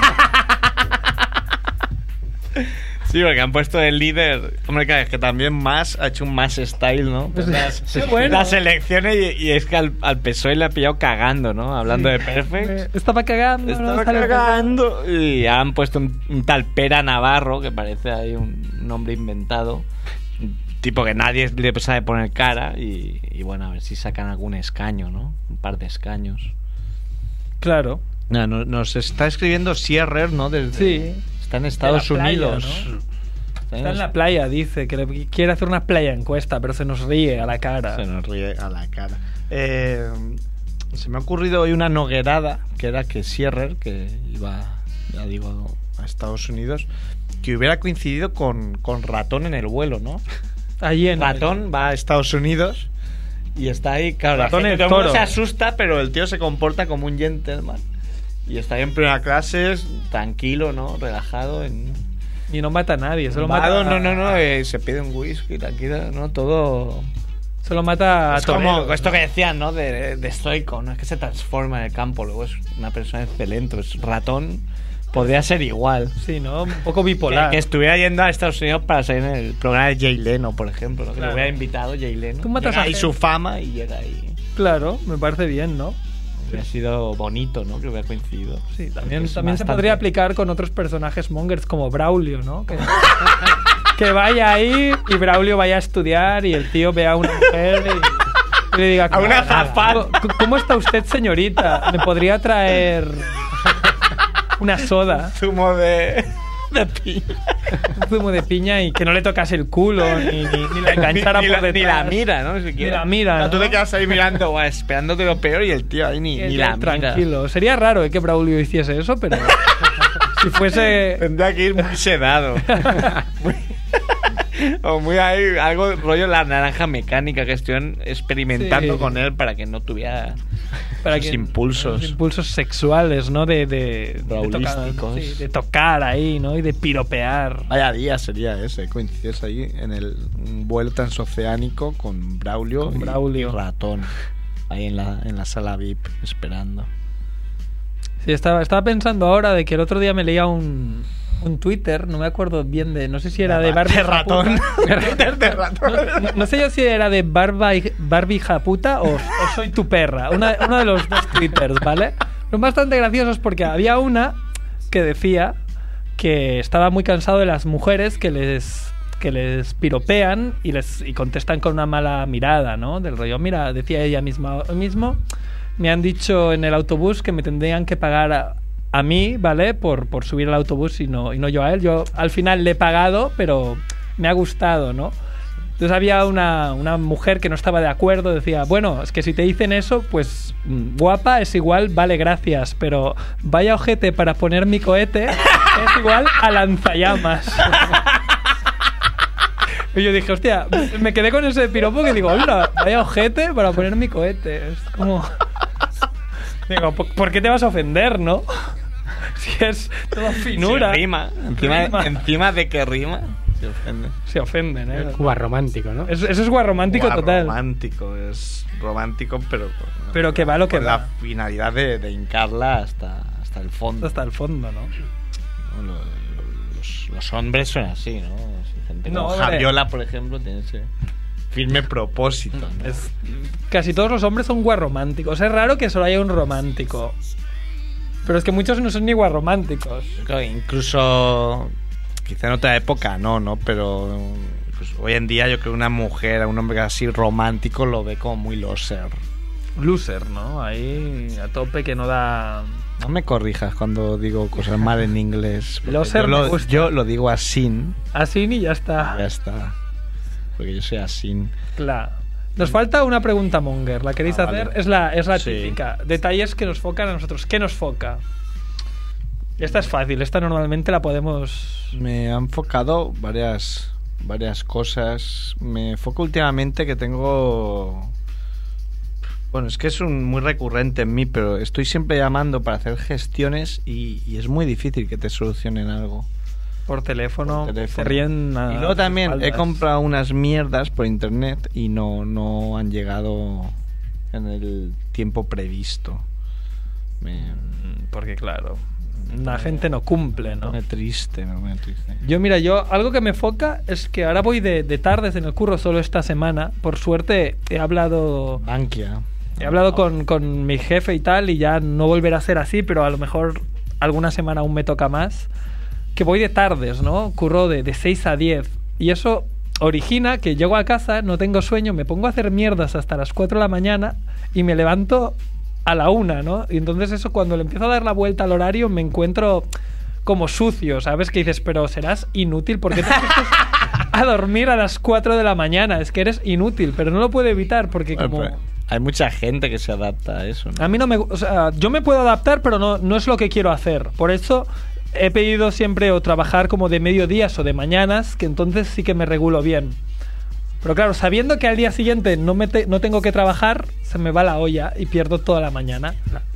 Sí, porque han puesto el líder. Hombre, claro, es que también más ha hecho un más style, ¿no? Pues las, Qué bueno. las elecciones y, y es que al, al P S O E le ha pillado cagando, ¿no? Hablando de perfect. Eh, Estaba cagando. ¿no? Estaba Sale- cagando. Y han puesto un, un tal Pera Navarro, que parece ahí un nombre inventado. Un tipo que nadie le sabe poner cara. Y, y bueno, a ver si sacan algún escaño, ¿no? Un par de escaños. Claro. No, no- nos está escribiendo Sierrer, ¿no? Desde, Sí. Está en Estados De la playa, Unidos. ¿no? Está Está en la playa, dice, que le- quiere hacer una playa encuesta, pero se nos ríe a la cara. Se nos ríe a la cara. Eh, se me ha ocurrido hoy una noguerada, que era que Sierrer, que iba, ya digo, a Estados Unidos, que hubiera coincidido con, con Ratón en el vuelo, ¿no? Allí en Ratón va a Estados Unidos y está ahí, claro, Ratón la gente, el todo el mundo toro. se asusta, pero el tío se comporta como un gentleman. Y está ahí en primera clase, tranquilo, ¿no? Relajado. En... Y no mata a nadie, solo Vado, mata a... no, no, no, eh, se pide un whisky, tranquilo, ¿no? Todo... Se lo mata a Es como Torero, esto ¿no? que decían, ¿no? De, de estoico, ¿no? Es que se transforma en el campo, luego es una persona excelente. Es ratón, podría ser igual. Sí, ¿no? Un poco bipolar. Que, que estuviera yendo a Estados Unidos para salir en el programa de Jay Leno, por ejemplo, ¿no? Que Claro. lo hubiera invitado Jay Leno. Tú matas Llega a ahí gente. su fama y llega ahí. Claro, me parece bien, ¿no? Hubiera sido bonito, ¿no? Que hubiera coincidido. Sí, también, Es también se bastante. podría aplicar con otros personajes mongers como Braulio, ¿no? Que, que vaya ahí y Braulio vaya a estudiar y el tío vea a una mujer y, y le diga... A una "Nada, azafata". ¿cómo- ¿Cómo está usted, señorita? ¿Me podría traer una soda, Zumo de, de piña. un zumo de piña y que no le tocase el culo ni, ni, ni la enganchara ni, por la, ni la detrás? mira, ¿no? Siquiera. Ni la mira, O sea, Tú ¿no? te quedas ahí mirando, guau, esperándote lo peor y el tío ahí ni, Y el ni tío la mira. tranquilo. Sería raro eh, que Braulio hiciese eso, pero si fuese... Tendría que ir muy sedado. Muy- o muy ahí, algo rollo la naranja mecánica que estuvieron experimentando Sí. con él para que no tuviera para esos que- impulsos. esos impulsos sexuales, ¿no? De, de, de, tocar, Braulísticos. sí, de tocar ahí, ¿no? Y de piropear. Vaya día sería ese, coincides ahí en el un vuelo transoceánico con Braulio, Con y- Braulio. y Ratón, ahí en la, en la sala V I P esperando. Sí, estaba, estaba pensando ahora de que el otro día me leía un, un Twitter, no me acuerdo bien de, no sé si era de Barbie de ratón. Japuta. de ratón. No, no sé yo si era de Barbie, Barbie Japuta o, o Soy tu perra, una- uno de los dos Twitters, ¿vale? Son bastante graciosos porque había una que decía que estaba muy cansado de las mujeres que les que les piropean y les y contestan con una mala mirada, ¿no? Del rollo, mira, decía ella misma hoy mismo, me han dicho en el autobús que me tendrían que pagar a, a mí, ¿vale? Por, por subir al autobús y no, y no yo a él. Yo al final le he pagado, pero me ha gustado, ¿no? Entonces había una, una mujer que no estaba de acuerdo, decía, bueno, es que si te dicen eso, pues mm, guapa es igual, vale, gracias, pero vaya ojete para poner mi cohete es igual a lanzallamas. Y yo dije, hostia, me quedé con ese piropo que digo, hola, vaya ojete para poner mi cohete. Es como... Digo, ¿por por qué te vas a ofender, no? Si es todo finura. Sí, rima. Encima, Rima. encima de que rima, se ofende. Se ofenden, ¿eh? Cuba romántico, ¿no? Eso, eso es guarromántico Guau, total. Romántico, es romántico, pero. Pero que va lo que con va. la finalidad de, de hincarla hasta, hasta el fondo. Hasta el fondo, ¿no? ¿no? Lo- lo- Los, los hombres son así, ¿no? Así, gente No, como hombre. Javiola, por ejemplo, tiene ese firme propósito. ¿no? Es, casi todos los hombres son guarrománticos. Es raro que solo haya un romántico. Pero es que muchos no son ni guarrománticos. Claro, incluso quizá en otra época no, ¿no? Pero pues, hoy en día yo creo que una mujer, un hombre así romántico lo ve como muy loser. Loser, ¿no? Ahí a tope que no da... No me corrijas cuando digo cosas mal en inglés. porque Loser yo, me lo, gusta. yo lo digo así, Así ni ya está. ya está. Porque yo soy así. Claro. Nos falta una pregunta monger. ¿La queréis Ah, hacer? vale. Es la, es la Sí. típica. Detalles que nos focan a nosotros. ¿Qué nos foca? Esta es fácil. Esta normalmente la podemos... Me han enfocado varias, varias cosas. Me enfoco últimamente que tengo... Bueno, es que es un muy recurrente en mí, pero estoy siempre llamando para hacer gestiones y, y es muy difícil que te solucionen algo. Por teléfono. Por teléfono. Se ríen a Y luego también tus he espaldas. comprado unas mierdas por internet y no, no han llegado en el tiempo previsto. Me, Mm, Porque claro, la gente no cumple, me ¿no? pone triste, me pone triste. Yo, mira, yo algo que me foca es que ahora voy de, de tardes en el curro solo esta semana. Por suerte he hablado... Bankia. He hablado con, con mi jefe y tal, y ya no volverá a ser así, pero a lo mejor alguna semana aún me toca más. Que voy de tardes, ¿no? Curro de, de seis a diez. Y eso origina que llego a casa, no tengo sueño, me pongo a hacer mierdas hasta las cuatro de la mañana y me levanto a la una, ¿no? Y entonces eso, cuando le empiezo a dar la vuelta al horario, me encuentro como sucio, ¿sabes? Que dices, pero serás inútil, ¿por qué te acuestas a dormir a las cuatro de la mañana? Es que eres inútil, pero no lo puedo evitar porque Bueno, como... pero hay mucha gente que se adapta a eso, ¿no? A mí no me... O sea, yo me puedo adaptar, pero no, no es lo que quiero hacer. Por eso he pedido siempre o trabajar como de mediodías o de mañanas, que entonces sí que me regulo bien. Pero claro, sabiendo que al día siguiente no, me te- no tengo que trabajar, se me va la olla y pierdo toda la mañana.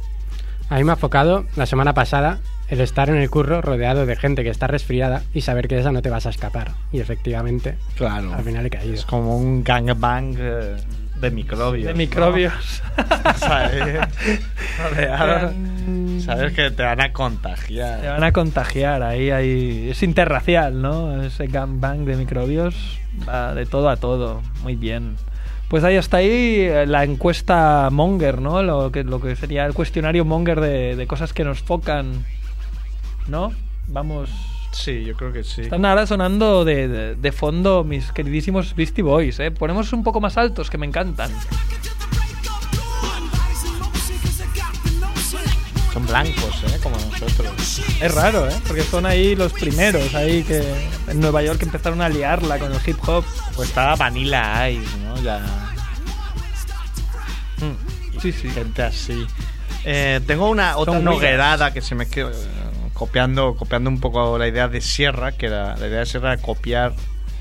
A mí me ha enfocado la semana pasada el estar en el curro rodeado de gente que está resfriada y saber que de esa no te vas a escapar. Y efectivamente, Claro. al final he caído. Es como un gangbang. eh, de microbios. De microbios. ¿no? ¿Sabes? Rodeado. Sabes que te van a contagiar. Te van a contagiar, ahí, ahí es interracial, ¿no? Ese gangbang de microbios va de todo a todo, muy bien. Pues ahí está ahí la encuesta Monger, ¿no? Lo que, lo que sería el cuestionario Monger de, de cosas que nos focan, ¿no? Vamos... Sí, yo creo que sí. Están ahora sonando de, de, de fondo mis queridísimos Beastie Boys, ¿eh? Ponemos un poco más altos, que me encantan. Son blancos, ¿eh? Como nosotros. Es raro, ¿eh? Porque son ahí los primeros, ahí que en Nueva York empezaron a liarla con el hip hop. Pues estaba Vanilla Ice, ¿no? Ya. Mm. Sí, sí. Gente así. Eh, tengo una otra Son noguerada que se me quedó eh, copiando, copiando un poco la idea de Sierra, que era la idea de Sierra era copiar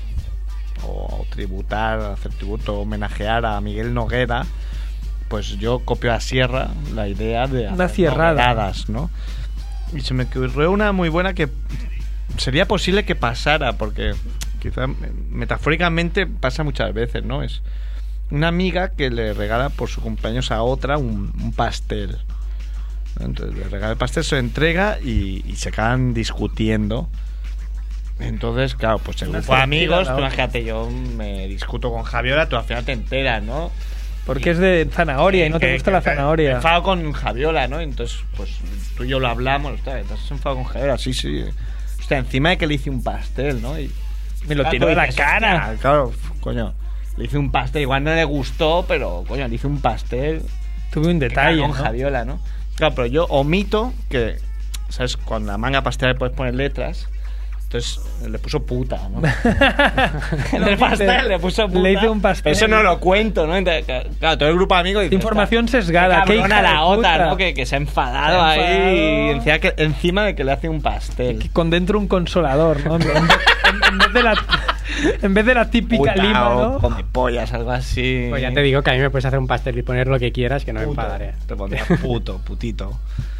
o, o tributar, hacer tributo, homenajear a Miguel Noguera. Pues yo copio a Sierra la idea de una cierrada, nogueradas, ¿no? Y se me ocurrió una muy buena que sería posible que pasara, porque quizá metafóricamente pasa muchas veces, ¿no? Es una amiga que le regala por su cumpleaños a otra un, un pastel. Entonces le regala el pastel, se lo entrega y, y se acaban discutiendo. Entonces, claro, pues el grupo de amigos, tú imagínate, yo me discuto con Javiola, tú al final te enteras, ¿no? Porque es de zanahoria y no te gusta la zanahoria. Me enfado con Javiola, ¿no? Entonces, pues tú y yo lo hablamos. Hostia, ¿estás enfadado con Javiola? Sí, sí. Hostia, encima de que le hice un pastel, ¿no? Y me lo tiró de la cara. Claro, coño. Le hice un pastel. Igual no le gustó, pero, coño, le hice un pastel. Tuve un detalle, con ¿no? Javiola, ¿no? Claro, pero yo omito que, ¿sabes? Con la manga pastelera puedes poner letras. Entonces le puso puta, ¿no? En el pastel le puso puta. Le hice un pastel. Pero eso no lo cuento, ¿no? Entonces, claro, todo el grupo de amigos dice, información sesgada. Qué cabrona la otra, puta. ¿no? Que, que se ha enfadado, se ha enfadado. ahí encima, que, encima de que le hace un pastel. Que con dentro un consolador, ¿no? En, en, en vez de la en vez de la típica puta, lima, ¿no? Come pollas, algo así. Pues ya te digo que a mí me puedes hacer un pastel y poner lo que quieras, que no Puto. me enfadaré. Te pondría puto, putito.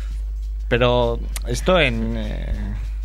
Pero esto en... Eh,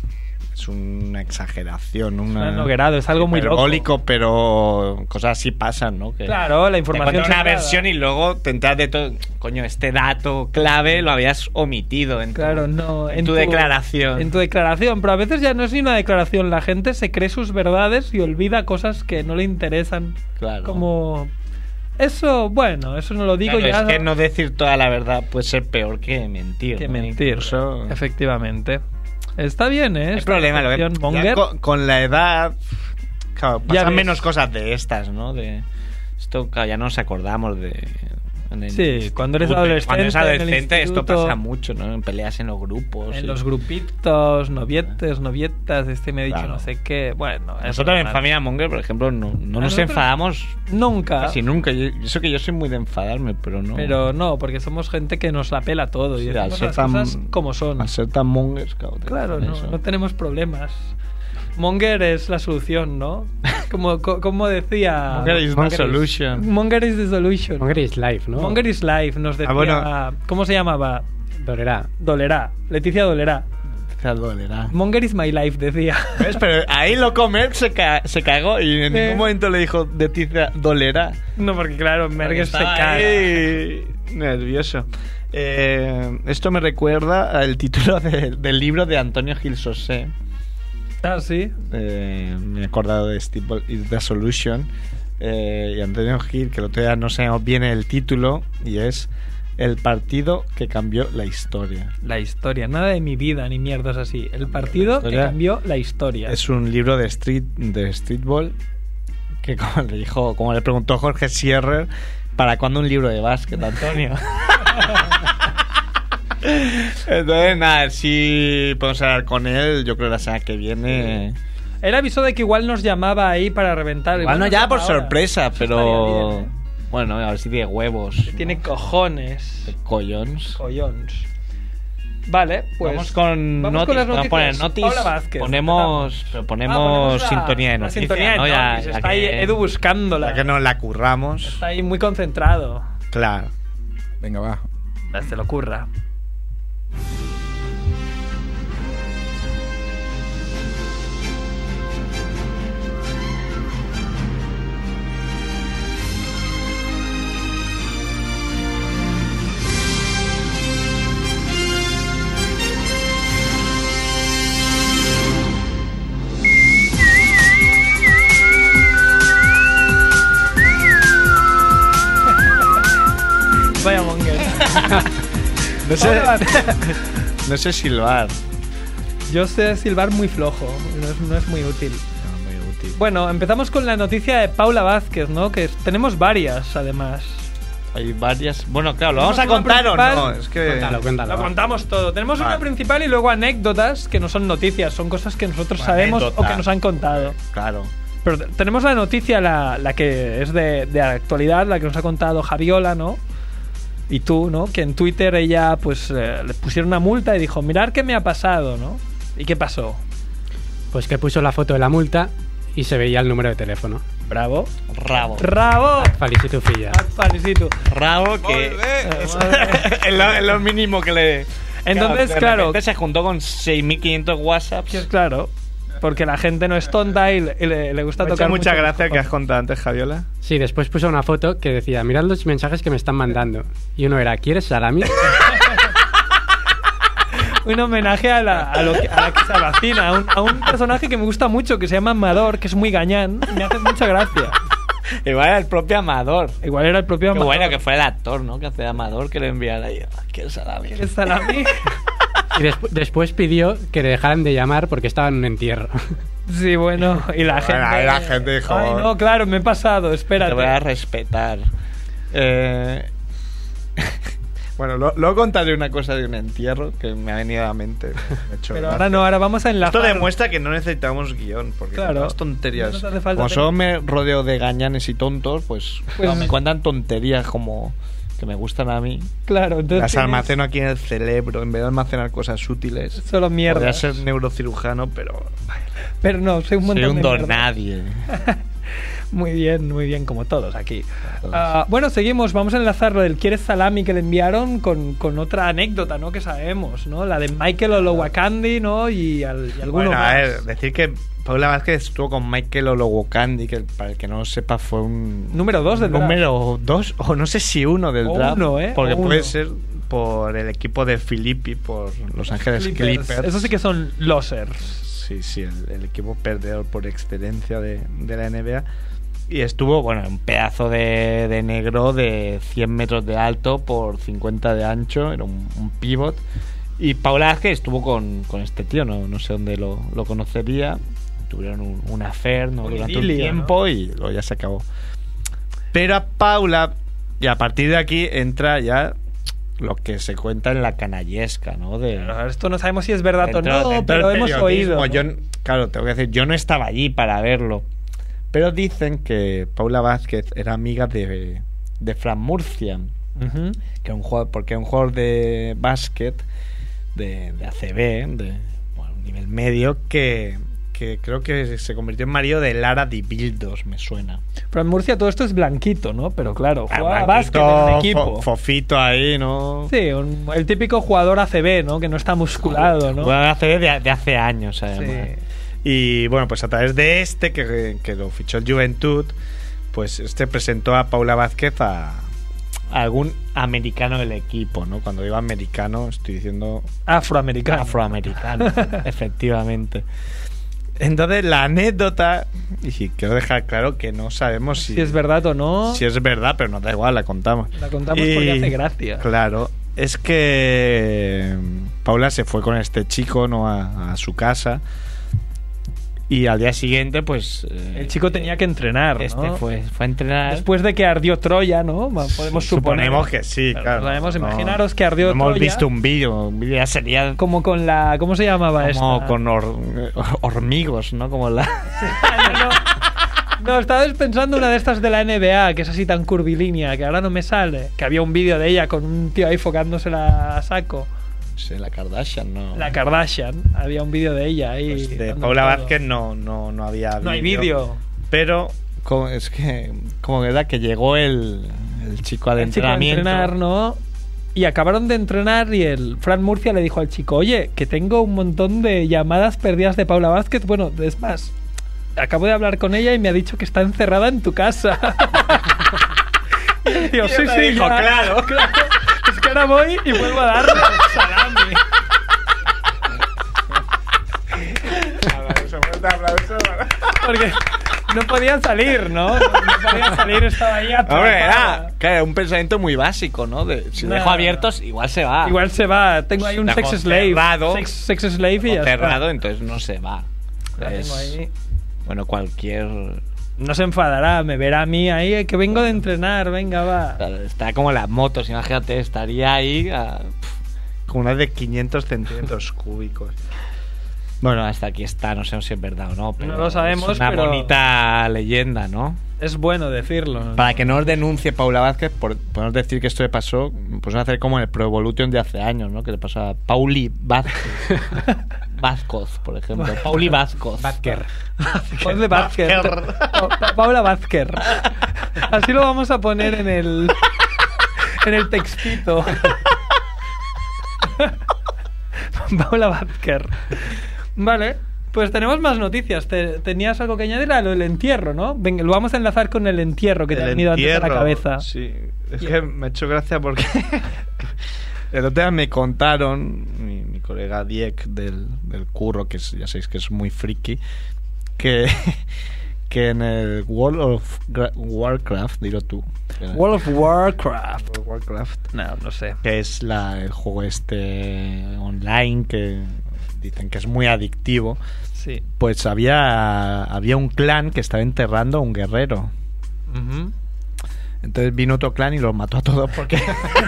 es una exageración, una, es noguerado, es algo muy loco, pero cosas así pasan, ¿no? Que claro, la información te una versión y luego te enteras de todo. Coño, este dato clave lo habías omitido en tu, claro, no, en en tu, tu declaración. En tu declaración, pero a veces ya no es ni una declaración, la gente se cree sus verdades y olvida cosas que no le interesan. Claro. Como eso, bueno, eso no lo digo claro, ya. Es que no decir toda la verdad puede ser peor que mentir. Que ¿no? mentir, Incluso... efectivamente. Está bien, ¿eh? El problema, lo que Monger. Con, con la edad, claro, pasan ves. menos cosas de estas, ¿no? De esto, claro, ya no nos acordamos de. En sí, cuando eres adolescente. Cuando eres adolescente, esto instituto, pasa mucho, ¿no? En peleas en los grupos. En sí. los grupitos, novietes, novietas, este me ha dicho claro. no sé qué. Bueno, nosotros en Familia Monger, por ejemplo, no, no nos enfadamos. Nunca. Casi nunca. Yo, eso que yo soy muy de enfadarme, pero no. Pero no, porque somos gente que nos la pela todo. Sí, y al decimos ser las tan, cosas como son. Al ser tan mongers, claro. Claro, no, no tenemos problemas. Monger es la solución, ¿no? Como, co como decía... Monger is the solution. Monger is the solution. Monger is life, ¿no? Monger is life, nos decía... Ah, bueno. ¿Cómo se llamaba? Dolerá. Dolerá. Leticia Dolerá. Leticia Dolerá. Monger is my life, decía. ¿Ves? Pero ahí lo comer se, ca se cagó y en ¿Eh? ningún momento le dijo Leticia Dolerá. No, porque claro, Merger se caga. Ahí nervioso. Eh, esto me recuerda al título de, del libro de Antonio Gil Sosé. Ah, sí. Eh, me he acordado de Steve is the Solution. Eh, y Antonio Gil, que el otro día no sabemos bien el título, y es El partido que cambió la historia. La historia, nada de mi vida ni mierdas así. El partido que cambió la historia. Es un libro de street de streetball que, como le dijo, como le preguntó Jorge Sierrer, ¿para cuándo un libro de básquet, Antonio? Entonces, nada, si podemos hablar con él, yo creo que la semana que viene. Él avisó de que igual nos llamaba ahí para reventar. Igual, igual no ya por ahora. sorpresa, Eso pero. Bien, ¿eh? Bueno, a ver si tiene huevos. Tiene ¿no? cojones. Collons. Collons. Vale, pues. Vamos con vamos noticias. Con las Vamos a poner noticias. Paula Vázquez. Ponemos, pero ponemos, ah, ponemos la, sintonía de noticias. Sintonía de ¿no? noticias. Ya, Está ya ahí que, Edu buscándola. Ya que nos la curramos. Está ahí muy concentrado. Claro. Venga, va. Ya se lo ocurra. Vaya Monger. No sé, no sé silbar. Yo sé silbar muy flojo, no es, no es muy útil. No, muy útil. Bueno, empezamos con la noticia de Paula Vázquez, ¿no? Que tenemos varias, además. Hay varias. Bueno, claro, ¿lo vamos a Tenemos una contar o principal. no? Es que. Cuéntalo, cuéntalo. Lo contamos todo. Tenemos Vale. una principal y luego anécdotas que no son noticias, son cosas que nosotros Una sabemos anécdota. o que nos han contado. Claro. Pero te- tenemos la noticia, la, la que es de, de actualidad, la que nos ha contado Javiola, ¿no? Y tú, ¿no? Que en Twitter ella, pues, eh, le pusieron una multa y dijo, mirad qué me ha pasado, ¿no? ¿Y qué pasó? Pues que puso la foto de la multa y se veía el número de teléfono. Bravo. Rabo. ¡Bravo! Felicito, filla. Felicito. Rabo que. es, es lo, es lo mínimo que le. Entonces, de claro. repente se juntó con seis mil quinientos WhatsApps. Que es claro. Porque la gente no es tonta y le, y le- le gusta Me ha hecho tocar mucha mucho gracia los que has cojones. contado antes, Javiola. Sí, después puso una foto que decía, mirad los mensajes que me están mandando. Y uno era, ¿quieres salami? Un homenaje a la, a, lo que, a la que se avecina, a un, a un personaje que me gusta mucho, que se llama Amador, que es muy gañán, y me hace mucha gracia. Igual era el propio Amador. Igual era el propio Qué Amador. bueno que fue el actor, ¿no? Que hace de Amador, que le enviara ahí. ¿Quieres salami? ¿Quieres salami? Y despu- después pidió que le dejaran de llamar porque estaba en un entierro. Sí, bueno, y la gente... ahí la gente dijo, Ay, no, claro, me he pasado, espérate. Te voy a respetar. Eh... bueno, lo- luego contaré una cosa de un entierro que me ha venido a la mente. Me ha hecho Pero gracia. ahora no, ahora vamos a enlazar. Esto demuestra que no necesitamos guión, porque Claro. con las tonterías. No nos hace falta Como tener- solo me rodeo de gañanes y tontos, pues, Pues- me cuentan tonterías como que me gustan a mí. Claro, entonces... Las tienes almaceno aquí en el cerebro, en vez de almacenar cosas útiles. Solo mierda. Podría ser neurocirujano, pero Pero no, soy un montón soy un de don mierda. nadie. Muy bien, muy bien, como todos aquí. Ah, bueno, seguimos. Vamos a enlazar lo del ¿quieres salami? Que le enviaron con, con otra anécdota, ¿no? Que sabemos, ¿no? La de Michael Olowokandi, ¿no? Y, al, y alguno Bueno, a más. ver, decir que Paula Vázquez estuvo con Michael Olowokandi, que para el que no lo sepa fue un... Número dos del draft. Número dos, o no sé si uno del O draft. uno, ¿eh? Porque O puede uno. ser por el equipo de Filippi, por Los Ángeles Clippers. Clippers. Eso sí que son losers. Sí, sí, el, el equipo perdedor por excelencia de, de la N B A. Y estuvo, bueno, un pedazo de, de negro de cien metros de alto por cincuenta de ancho, era un, un pivot. Y Paula Vázquez estuvo con, con este tío, no, no sé dónde lo, lo conocería. Tuvieron un, un affair, ¿no? Un durante idilio, un tiempo, ¿no? Y luego ya se acabó. Pero a Paula, y a partir de aquí entra ya lo que se cuenta en la canallesca, ¿no? De, Pero esto no sabemos si es verdad o Dentro- no, dentro pero del hemos periodismo, oído. yo n- claro, tengo que decir, yo no estaba allí para verlo. Pero dicen que Paula Vázquez era amiga de, de Fran Murcia, Ujú. que era un jugador, porque era un jugador de básquet de, de A C B, de bueno, un nivel medio, que, que creo que se convirtió en marido de Lara Di Bildos, me suena. Pero en Murcia todo esto es blanquito, ¿no? Pero claro, juega Ah, básquet en blanquito, un equipo. fo- fofito ahí, ¿no? Sí, un- el típico jugador A C B, ¿no? Que no está musculado, ¿no? Juega de A C B de, de hace años, además. Sí. Y bueno, pues a través de este, que, que lo fichó el Juventud, pues este presentó a Paula Vázquez a, a algún americano del equipo, ¿no? Cuando digo americano, estoy diciendo Afroamericano. afroamericano, efectivamente. Entonces, la anécdota, y sí, quiero dejar claro que no sabemos si, Si es verdad o no, si es verdad, pero nos da igual, la contamos. la contamos porque hace gracia. Claro, es que Paula se fue con este chico, ¿no? a, a su casa. Y al día siguiente, pues... eh, El chico tenía que entrenar, Este ¿no? fue, fue a entrenar. Después de que ardió Troya, ¿no? Podemos suponer. Suponemos que sí, Pero claro. no sabemos, No, imaginaros que ardió no hemos Troya. visto un vídeo. Un vídeo ya sería Como con la... ¿Cómo se llamaba como esta? con hor- hormigos, ¿no? Como la... no, no, estaba pensando una de estas de la N B A, que es así tan curvilínea, que ahora no me sale. Que había un vídeo de ella con un tío ahí focándosela a saco. Sí, la Kardashian, ¿no? La Kardashian. Había un vídeo de ella ahí. Pues de dando Paula todo. Vázquez no, no, no había No hay vídeo. Pero como, es que como que era que llegó el, el chico al El chico a entrenamiento. entrenar, ¿no? Y acabaron de entrenar y el Fran Murcia le dijo al chico, oye, que tengo un montón de llamadas perdidas de Paula Vázquez. Bueno, es más, acabo de hablar con ella y me ha dicho que está encerrada en tu casa. Y el tío, Y sí, ella sí, dijo, ya, claro. claro. Es que ahora voy y vuelvo a darle salami. Aplauso, fuerte aplauso. Porque no podían salir, ¿no? No podían salir, estaba ahí atrapada. Hombre, era, claro, un pensamiento muy básico, ¿no? De, si lo Nah. dejo abiertos, igual se va. Igual se va. Tengo ahí un Dejo sex slave. cerrado. Sex, sex slave y ya cerrado, está. entonces no se va. La Es- tengo ahí. Bueno, cualquier... No se enfadará, me verá a mí ahí, eh, que vengo de entrenar, venga, va. Claro, está como las motos, imagínate, estaría ahí a, pf, con una de quinientos centímetros cúbicos. Bueno, hasta aquí está, no sé si es verdad o no, pero No lo sabemos, es una pero- bonita leyenda, ¿no? Es bueno decirlo. Para que no os denuncie Paula Vázquez por podemos decir que esto le pasó, pues a hacer como en el Pro Evolution de hace años, ¿no? Que le pasó a Pauli Vázquez. Vázquez, por ejemplo. Pauli Vázquez. Vázquez. Ponle Vázquez. Pa- Paula Vázquez. Así lo vamos a poner en el en el textito. Paula Vázquez. Vale, pues tenemos más noticias. Te- tenías algo que añadir a lo del entierro, ¿no? Venga, lo vamos a enlazar con el entierro que te ha El venido antes a la entierro, cabeza. Sí, es que me ha hecho gracia porque el otro día me contaron, mi, mi colega Diek del, del curro, que es, ya sabéis que es muy friki, que, que en el World of Gra- Warcraft, dilo tú. World of Warcraft. World of Warcraft, No, no sé. que es la, el juego este online que dicen que es muy adictivo. Sí. Pues había, había un clan que estaba enterrando a un guerrero. Ujú. Entonces vino otro clan y los mató a todos porque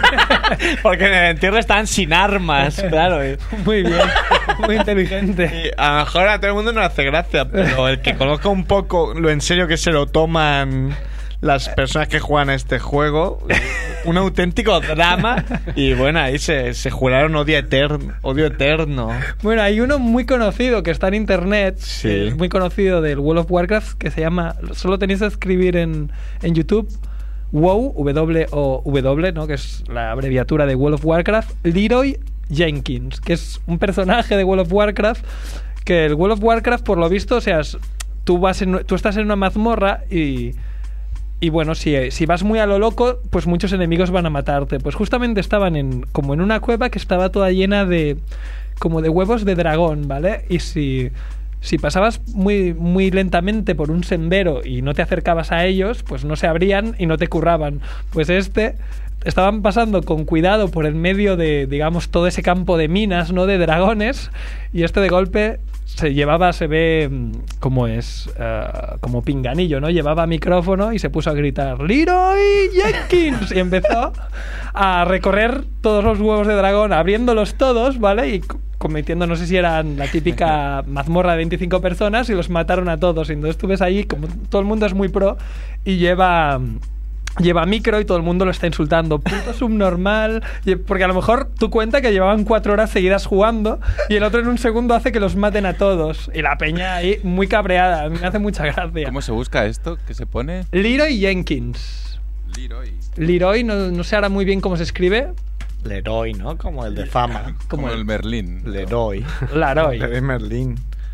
porque en el entierro estaban sin armas, claro. Y Muy bien, muy inteligente. a lo mejor a todo el mundo no le hace gracia, pero el que conozca un poco lo en serio que se lo toman las personas que juegan a este juego, un auténtico drama. Y bueno, ahí se, se juraron odio eterno, odio eterno. Bueno, hay uno muy conocido que está en internet, Sí. que es muy conocido del World of Warcraft, que se llama, solo tenéis que escribir en, en YouTube, WoW, W O W, ¿no? Que es la abreviatura de World of Warcraft, Leroy Jenkins, que es un personaje de World of Warcraft, que el World of Warcraft, por lo visto, o sea, es- tú, vas en, tú estás en una mazmorra y... Y bueno, si, si vas muy a lo loco, pues muchos enemigos van a matarte. Pues justamente estaban en como en una cueva que estaba toda llena de como de huevos de dragón, ¿vale? Y si, si pasabas muy, muy lentamente por un sendero y no te acercabas a ellos, pues no se abrían y no te curraban. Pues este estaban pasando con cuidado por el medio de, digamos, todo ese campo de minas, ¿no? De dragones, y este de golpe se llevaba, se ve mm, como es, eh, como pinganillo, ¿no? Llevaba micrófono y se puso a gritar ¡Leroy Jenkins! Y empezó a recorrer todos los huevos de dragón, abriéndolos todos, ¿vale? Y c- cometiendo, no sé si eran la típica mazmorra de veinticinco personas, y los mataron a todos. Y entonces tú ves ahí, como todo el mundo es muy pro, y lleva... Lleva micro y todo el mundo lo está insultando. Puto subnormal. Y- Porque a lo mejor tú cuenta que llevaban cuatro horas seguidas jugando y el otro en un segundo hace que los maten a todos. Y la peña ahí muy cabreada. A mí me hace mucha gracia. ¿Cómo se busca esto? ¿Qué se pone? Leroy Jenkins. Leroy. Leroy, no, no sé ahora muy bien cómo se escribe. Leroy, ¿no? Como el de fama. Como el Merlín. Leroy. Laroy. Leroy Merlin.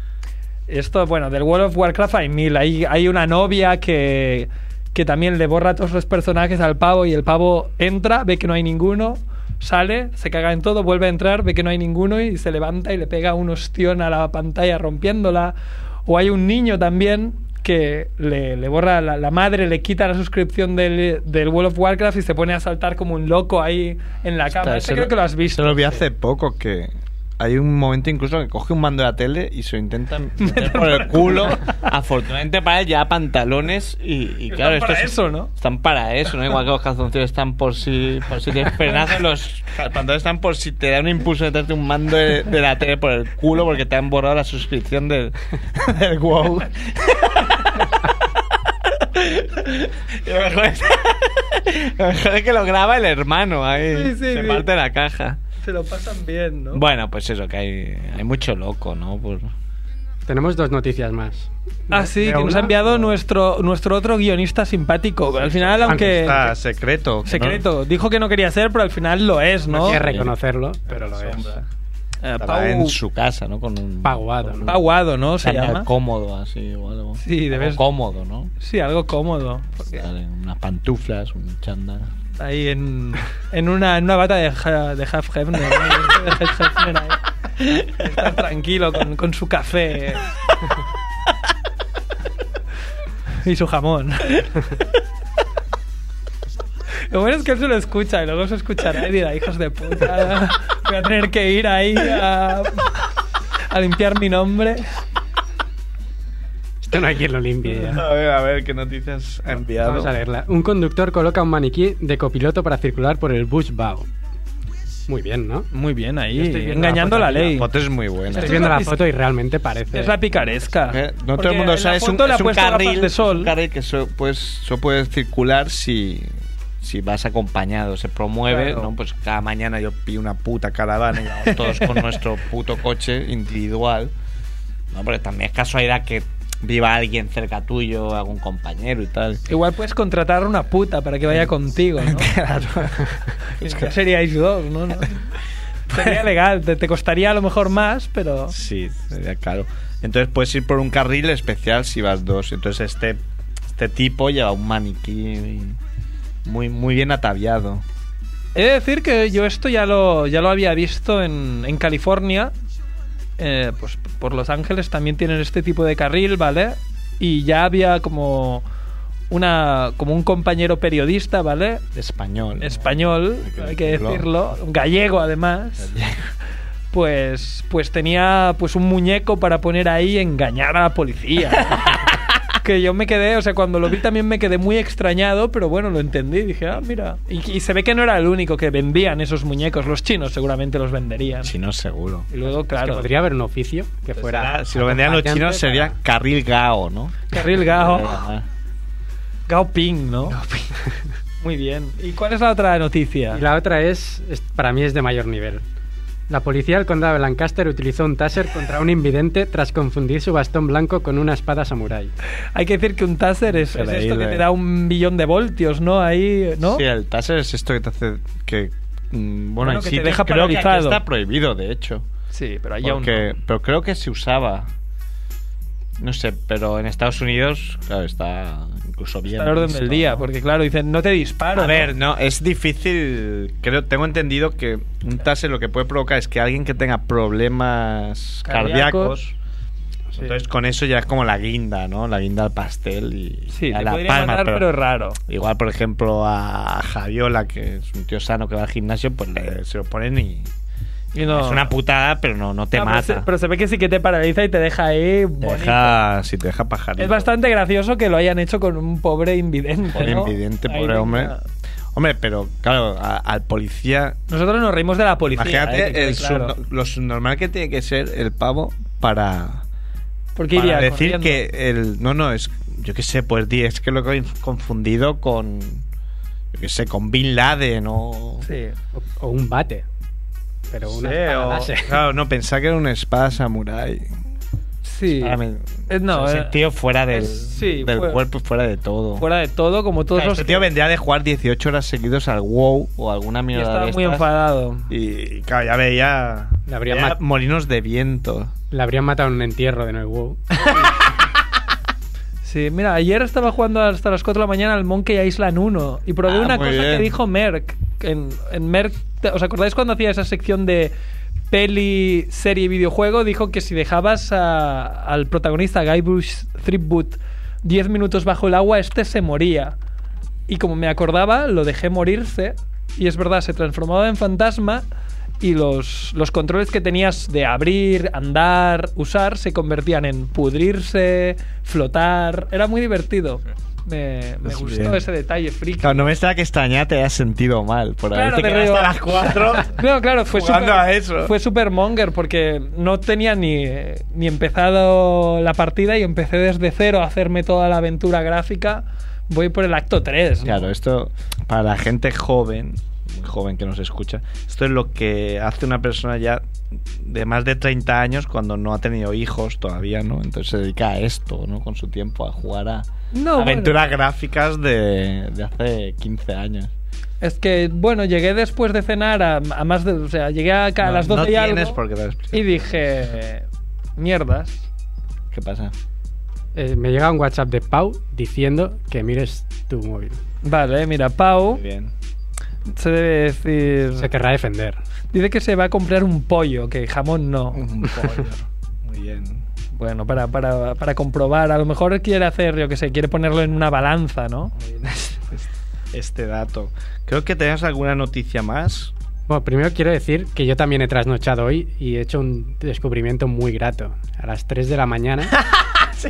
Esto, bueno, del World of Warcraft hay mil. Hay, hay una novia que, que también le borra a todos los personajes al pavo, y el pavo entra, ve que no hay ninguno, sale, se caga en todo, vuelve a entrar, ve que no hay ninguno y se levanta y le pega un ostión a la pantalla rompiéndola. O hay un niño también que le, le borra, la, la madre le quita la suscripción del, del World of Warcraft y se pone a saltar como un loco ahí en la cama. Este creo que lo has visto. Eso lo vi hace poco, que hay un momento incluso que coge un mando de la tele y se lo intenta meter por el culo. Afortunadamente para él ya pantalones y, y claro, Están para esto es- eso, ¿no? Están para eso, ¿no? Igual que los calzoncillos están por si, por si te frenazas, los pantalones están por si te da un impulso de meterte un mando de, de la tele por el culo porque te han borrado la suscripción del, del WoW. Y lo mejor, es, lo mejor es que lo graba el hermano ahí. Sí, sí, se sí. parte la caja. Se lo pasan bien, ¿no? Bueno, pues eso, que hay, hay mucho loco, ¿no? Por... Tenemos dos noticias más. Ah, sí, ¿De que nos una? ha enviado nuestro, nuestro otro guionista simpático. Al final, aunque... Está secreto. que Secreto. Dijo que no quería ser, pero al final lo es, ¿no? No quiere reconocerlo, pero lo es. Eh, Estará Pau, en su casa, ¿no? Con un Paguado, ¿no? Paguado, ¿no? Se chándal llama. cómodo, así o algo. Sí, Algo debes- cómodo, ¿no? Sí, algo cómodo. Porque Vale, unas pantuflas, un chándal. ahí en, en, una, en una bata de, Ja- de Half Hefner. ¿no? De Half Hefner ahí. Está tranquilo con, con su café. y su jamón. Lo bueno es que él se lo escucha y luego se escuchará y dirá, hijos de puta, voy a tener que ir ahí a, a limpiar mi nombre. Esto no hay quien lo limpie ya. A ver, a ver, ¿qué noticias ha enviado? Vamos a leerla. Un conductor coloca un maniquí de copiloto para circular por el Bush Bao. Muy bien, ¿no? Muy bien Yo ahí, estoy viendo engañando la la foto aquí, ley. La foto es muy buena. Estoy Esto viendo es la la pis- foto y realmente parece... Es la picaresca. Eh, No todo Porque el mundo en la sabe, es un, foto le es ha un puesto gafas carril, de sol. un carril que so, pues, so puede circular si, si vas acompañado, se promueve, Claro. ¿no? Pues cada mañana yo pillo una puta caravana y vamos todos con nuestro puto coche individual, ¿no? Porque también es casualidad que viva alguien cerca tuyo, algún compañero y tal. Igual puedes contratar a una puta para que vaya contigo, ¿no? Claro. Ya seríais dos, ¿no? ¿no? Sería legal, te, te costaría a lo mejor más, pero... Sí, sería caro. Entonces puedes ir por un carril especial si vas dos. Entonces este, este tipo lleva un maniquí muy, muy bien ataviado. He de decir que yo esto ya lo, ya lo había visto en, en California. Eh, pues por Los Ángeles también tienen este tipo de carril, ¿vale? Y ya había como una como un compañero periodista, ¿vale? Español. Español, Hay que hay que decirlo. decirlo, gallego además. Pues pues tenía pues un muñeco para poner ahí y engañar a la policía. Que yo me quedé, o sea, cuando lo vi también me quedé muy extrañado, pero bueno, lo entendí. Dije, ah, mira. Y, y se ve que no era el único que vendían esos muñecos. Los chinos seguramente los venderían. Si no, seguro. Y luego, Es que claro, podría haber un oficio que fuera... Si lo vendían los acompañante chinos sería para- carril Gao, ¿no? carril Gao. Gao Ping, ¿no? Muy bien. ¿Y cuál es la otra noticia? Y la otra es, es- para mí es de mayor nivel. La policía del condado de Lancaster utilizó un taser contra un invidente tras confundir su bastón blanco con una espada samurái. Hay que decir que un taser es, es esto Increíble. que te da un billón de voltios, ¿no? Ahí, ¿no? Sí, el taser es esto que te hace que mm, bueno, Bueno, hay que te sitios- deja creo que aquí paralizado. está prohibido, de hecho. Sí, pero allá aún Porque, no. pero creo que se usaba. No sé, pero en Estados Unidos, claro, está incluso bien. Está al orden visto, del día, ¿no? porque claro, dicen, no te disparo. A ¿no? ver, no, es difícil. Creo, tengo entendido que un taser lo que puede provocar es que alguien que tenga problemas Cardíacos. cardíacos. Sí. Entonces con eso ya es como la guinda, ¿no? La guinda al pastel y Sí, a te la podría palma, matar, pero, es raro. igual, por ejemplo, a Javiola, que es un tío sano que va al gimnasio, pues le- se lo ponen y Y no, es una putada, pero no, no te No, pero mata. se- Pero se ve que sí que te paraliza y te deja ahí te bonito. deja, si te deja pajarito. Es bastante gracioso que lo hayan hecho con un pobre invidente, Pobre ¿no? invidente, Ahí pobre venga. hombre. Hombre, pero claro, a- al policía. Nosotros nos reímos de la policía. Imagínate ¿eh? Que quede el claro. subno- lo subnormal que tiene que ser el pavo para, Porque para iría decir corriendo. que el. No, no, es. Yo qué sé, pues di, es que lo he confundido con. Yo qué sé, con Bin Laden o. Sí. O, o un bate. Pero una Sí, espada o- láser. Claro, no, pensaba que era una espada samurái. Sí. Ahora me- Eh, no, o sea, eh, ese tío fuera del, es- sí, del fuera- cuerpo y fuera de todo. Fuera de todo, como todos Claro, los este tío vendría de jugar dieciocho horas seguidos al WoW o alguna y mierda estaba de muy estas. enfadado. Y claro, ya veía, Le habría veía mat- molinos de viento. Le habrían matado en un entierro de no WoW. Sí, mira, ayer estaba jugando hasta las cuatro de la mañana al Monkey Island uno y probé Ah, una muy cosa bien. que dijo Merck. En, en Merck, ¿os acordáis cuando hacía esa sección de peli, serie y videojuego? Dijo que si dejabas a- al protagonista Guybrush Threepwood diez minutos bajo el agua, este se moría. Y como me acordaba, lo dejé morirse. Y es verdad, se transformaba en fantasma. Y los, los controles que tenías de abrir, andar, usar, se convertían en pudrirse, flotar. Era muy divertido. Me, me Es gustó bien. ese detalle friki. Claro, no me está que extrañar te hayas sentido mal por Claro, haberte te quedado digo. hasta las cuatro. No, claro, fue Jugando super, a eso. fue super monger porque no tenía ni, ni empezado la partida y empecé desde cero a hacerme toda la aventura gráfica. Voy por el acto tres. Claro, esto para la gente joven, muy joven que nos escucha, esto es lo que hace una persona ya de más de treinta años cuando no ha tenido hijos todavía, ¿no? Entonces se dedica a esto, ¿no? Con su tiempo, a jugar a No, aventuras gráficas de, de hace quince años. Es que, bueno, llegué después de cenar a, a más de... O sea, llegué a, ca- a No- las doce no y algo tienes por qué dar explicación. y dije... Mierdas. ¿Qué pasa? Eh, me llega un WhatsApp de Pau diciendo que mires tu móvil. Vale, mira, Pau Muy bien. se debe decir... Se querrá defender. Dice que se va a comprar un pollo, que jamón no. Un pollo. Muy bien. Bueno, para, para, para comprobar. A lo mejor quiere hacer, yo que sé, quiere ponerlo en una balanza, ¿no? Este dato. Creo que tenemos alguna noticia más. Bueno, primero quiero decir que yo también he trasnochado hoy y he hecho un descubrimiento muy grato. A las tres de la mañana... Sí.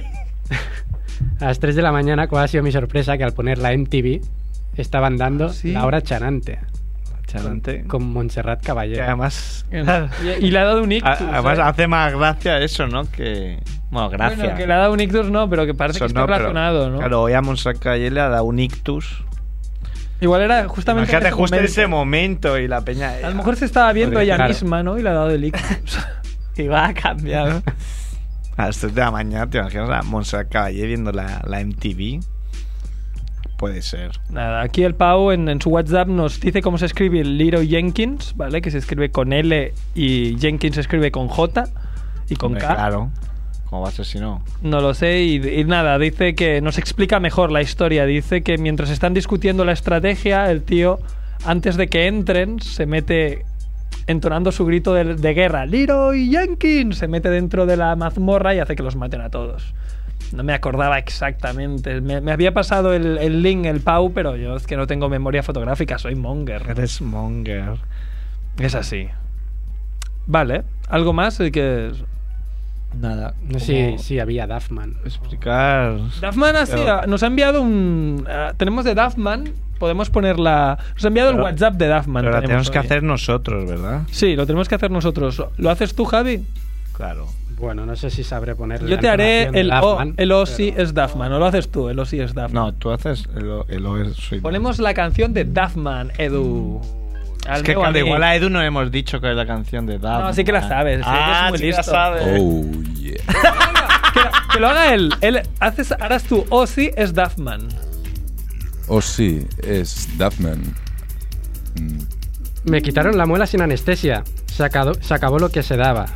A las tres de la mañana, ¿cuál ha sido mi sorpresa? Que al poner la M T V estaban dando ¿Sí? La Hora Chanante. Chanante. Con, con Montserrat Que Caballero. además... Y, y le ha dado un ictus. A- Además ¿eh? hace más gracia eso, ¿no? Que... Bueno, gracia. Bueno, que le ha dado un ictus, no, pero que parece Eso que está no, pero, relacionado, ¿no? Claro, hoy a Montserrat Caballero le ha dado un ictus. Igual era justamente. Imagínate en ese justo en momento. ese momento y la peña... A lo mejor se estaba viendo Porque, ella claro. misma, ¿no? Y le ha dado el ictus. Y va a cambiar. A las tres de la mañana, ¿te imaginas a Montserrat Caballé viendo la, la M T V? Puede ser. Nada, aquí el Pau en, en su WhatsApp nos dice cómo se escribe Little Jenkins, ¿vale? Que se escribe con L y Jenkins se escribe con J y con Hombre, K. Claro. ¿Cómo va a ser si no? No lo sé y, y nada, dice que nos explica mejor la historia. Dice que mientras están discutiendo la estrategia, el tío, antes de que entren, se mete entonando su grito de, de guerra. Leroy Jenkins se mete dentro de la mazmorra y hace que los maten a todos. No me acordaba exactamente. Me, me había pasado el, el link, el Pau, pero yo es que no tengo memoria fotográfica, soy monger. Eres monger. Es así. Vale, ¿algo más? Eh, que Nada. No sé si, si había Duffman. Explicar... Duffman ha sido- Pero- nos ha enviado un... eh, tenemos de Duffman, podemos ponerla... Nos ha enviado Pero- el WhatsApp de Duffman. Pero la tenemos que hoy. hacer nosotros, ¿verdad? Sí, lo tenemos que hacer nosotros. ¿Lo haces tú, Javi? Claro. Bueno, no sé si sabré ponerle Yo la te haré entonación de el O, Duffman, el O sí pero- es Duffman. ¿O lo haces tú? El O sí es Duffman. No, tú haces el, O- el O es- soy Ponemos la canción de Duffman, Edu. Al Es que meu claro, amic. igual a Edu no hemos dicho que es la canción de Duffman. No, sí que la sabes, sí, Ah, eres muy sí la listo. sabes. Oh, yeah. Que, que lo haga él. él haces, harás tú O sí es Duffman. Oh, sí, es Duffman. Mm. Me quitaron la muela sin anestesia. Se acabó, se acabó lo que se daba.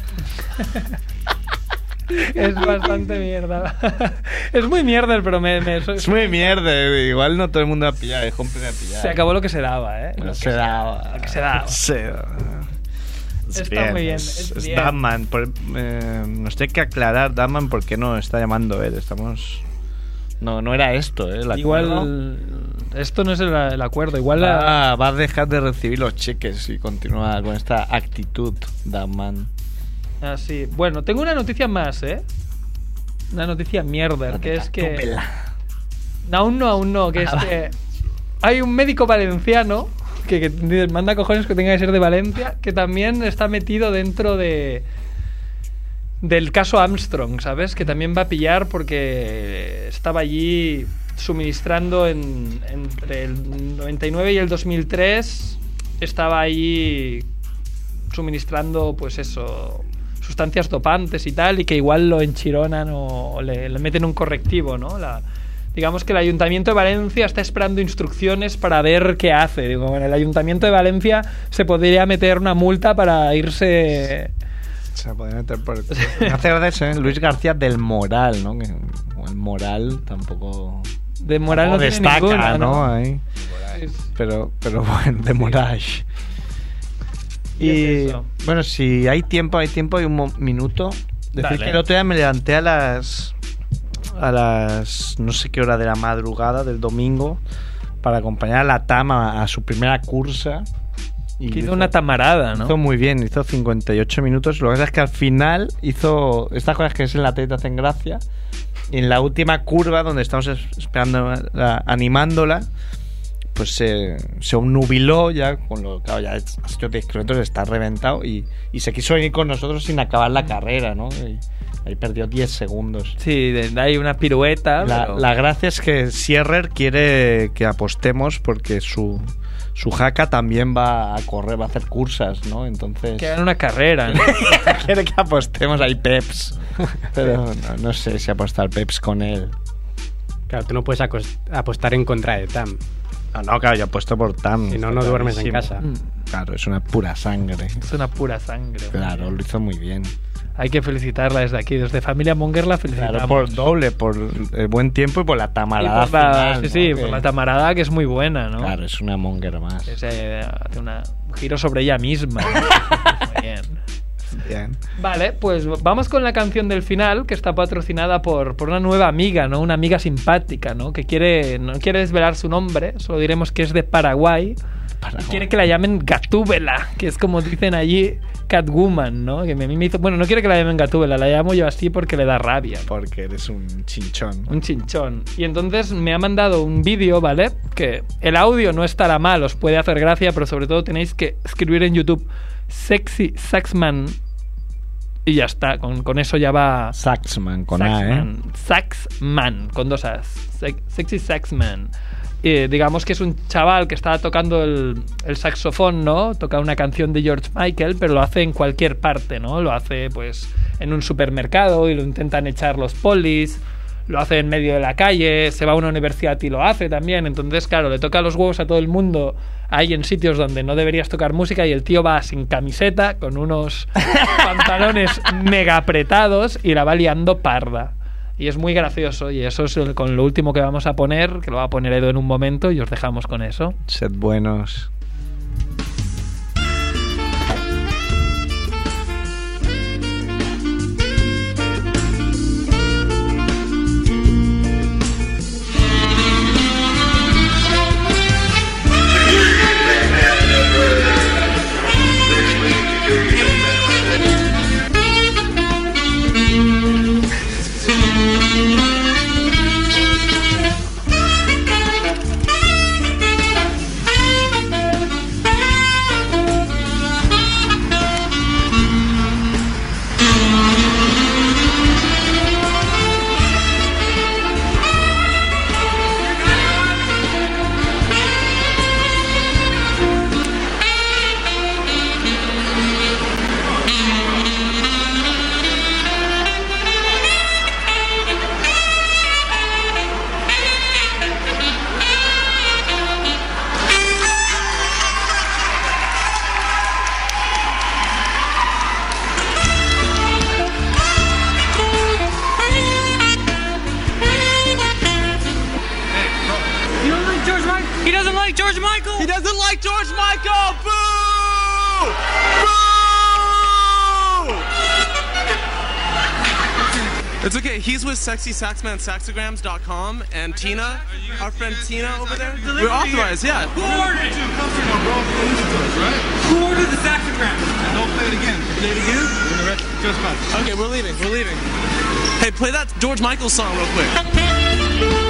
Es bastante mierda. Es muy mierda, pero me, me- Es muy mierda, igual no todo el mundo ha pillado, es hombre a pillar. se acabó lo que se daba, ¿eh? No Lo que se daba. lo que se daba. Se daba. Es Está muy bien, Es, es es bien. Duffman. Por- eh, nos tiene que aclarar, Duffman, por qué no está llamando él. Estamos. No, no era esto, ¿eh? El acuerdo. Igual. Esto no es el, el acuerdo. Igual. la- Va, va a dejar de recibir los cheques y continúa con esta actitud, Duffman. Ah, sí. Bueno, tengo una noticia más, ¿eh? Una noticia mierda, que es que... Túpela. Aún no, aún no, que es Ah, que... Hay un médico valenciano que, que manda cojones que tenga que ser de Valencia, que también está metido dentro de... del caso Armstrong, ¿sabes? Que también va a pillar porque estaba allí suministrando en, entre el noventa y nueve y el dos mil tres, estaba allí suministrando, pues eso, sustancias dopantes y tal, y que igual lo enchironan o le, le meten un correctivo, ¿no? La, digamos que el Ayuntamiento de Valencia está esperando instrucciones para ver qué hace. Digo, en el Ayuntamiento de Valencia se podría meter una multa para irse... Se puede meter por el culo. Me hace gracia eso, ¿eh? Luis García del Moral, ¿no? Que, o el Moral tampoco. De moral no tampoco tiene destaca, ninguna, ¿no? ¿no? Ahí. Pero, pero bueno, de Moral. ¿Y Y es eso? bueno, si hay tiempo, hay tiempo, hay un mo- minuto. Decir Dale. que el otro día me levanté a las. a las. no sé qué hora de la madrugada del domingo para acompañar a la Tama a su primera cursa. Y Que hizo una tamarada, ¿no? Hizo muy bien, hizo cincuenta y ocho minutos. Lo que pasa es que al final hizo estas cosas que es en la tele te hacen gracia. Y en la última curva, donde estamos es- esperando, la- animándola, pues se, se obnubiló ya, con lo claro, ya es- ha sido diez kilómetros, está reventado. Y, y se quiso venir con nosotros sin acabar la carrera, ¿no? Y ahí perdió diez segundos. Sí, de- hay una pirueta. La, pero- la gracia es que Sierrer quiere que apostemos porque su, su jaca también va a correr, va a hacer cursas, ¿no? Entonces... Que hagan una carrera, ¿no? quiere que apostemos ahí Peps. Pero no, no sé si apostar Peps con él. Claro, tú no puedes acos- apostar en contra de Tam. No, no, claro, yo apuesto por Tam. Si no, no duermes en casa. Mm, Claro, es una pura sangre. Es una pura sangre. Claro, lo hizo muy bien. Hay que felicitarla desde aquí, desde Familia Monger la felicitamos. Claro, por doble, por el buen tiempo y por la Y tamarada por la, final, sí, ¿no? sí, Que- por la tamarada que es muy buena, ¿no? Claro, es una Monger más. Que se hace una, un giro sobre ella misma. ¿no? Muy bien. Bien. Vale, pues vamos con la canción del final, que está patrocinada por, por una nueva amiga, ¿no? Una amiga simpática, ¿no? Que quiere, no quiere desvelar su nombre, solo diremos que es de Paraguay. Paraguay. Y quiere que la llamen Gatúbela, que es como dicen allí, Catwoman, ¿no? Que a mí me hizo... Bueno, no quiere que la llamen Gatúbela, la llamo yo así porque le da rabia. Porque eres un chinchón. Un chinchón. Y entonces me ha mandado un vídeo, ¿vale? Que el audio no estará mal, os puede hacer gracia, pero sobre todo tenéis que escribir en YouTube Sexy Saxman y ya está. Con, con eso ya va... Saxman, con Saxman. A, ¿eh? Saxman, con dos As. Sex- Sexy Saxman. Eh, digamos que es un chaval que está tocando el, el saxofón, ¿no? Toca una canción de George Michael, pero lo hace en cualquier parte, ¿no? Lo hace, pues, en un supermercado y lo intentan echar los polis, lo hace en medio de la calle, se va a una universidad y lo hace también. Entonces, claro, le toca los huevos a todo el mundo ahí en sitios donde no deberías tocar música y el tío va sin camiseta, con unos pantalones mega apretados y la va liando parda. Y es muy gracioso, y eso es el- con lo último que vamos a poner, que lo va a poner Edu en un momento, y os dejamos con eso. Sed buenos. You don't like George Michael? He doesn't like George Michael? He doesn't like George Michael! Boo! Boo! It's okay, he's with sexy saxman saxograms dot com and Tina, our friend Tina over there. We're authorized, yeah. Who ordered it? Who ordered the saxogram? Don't play it again. Play it again? We're gonna arrest you. Just pass. Okay, we're leaving, we're leaving. Hey, play that George Michael song real quick.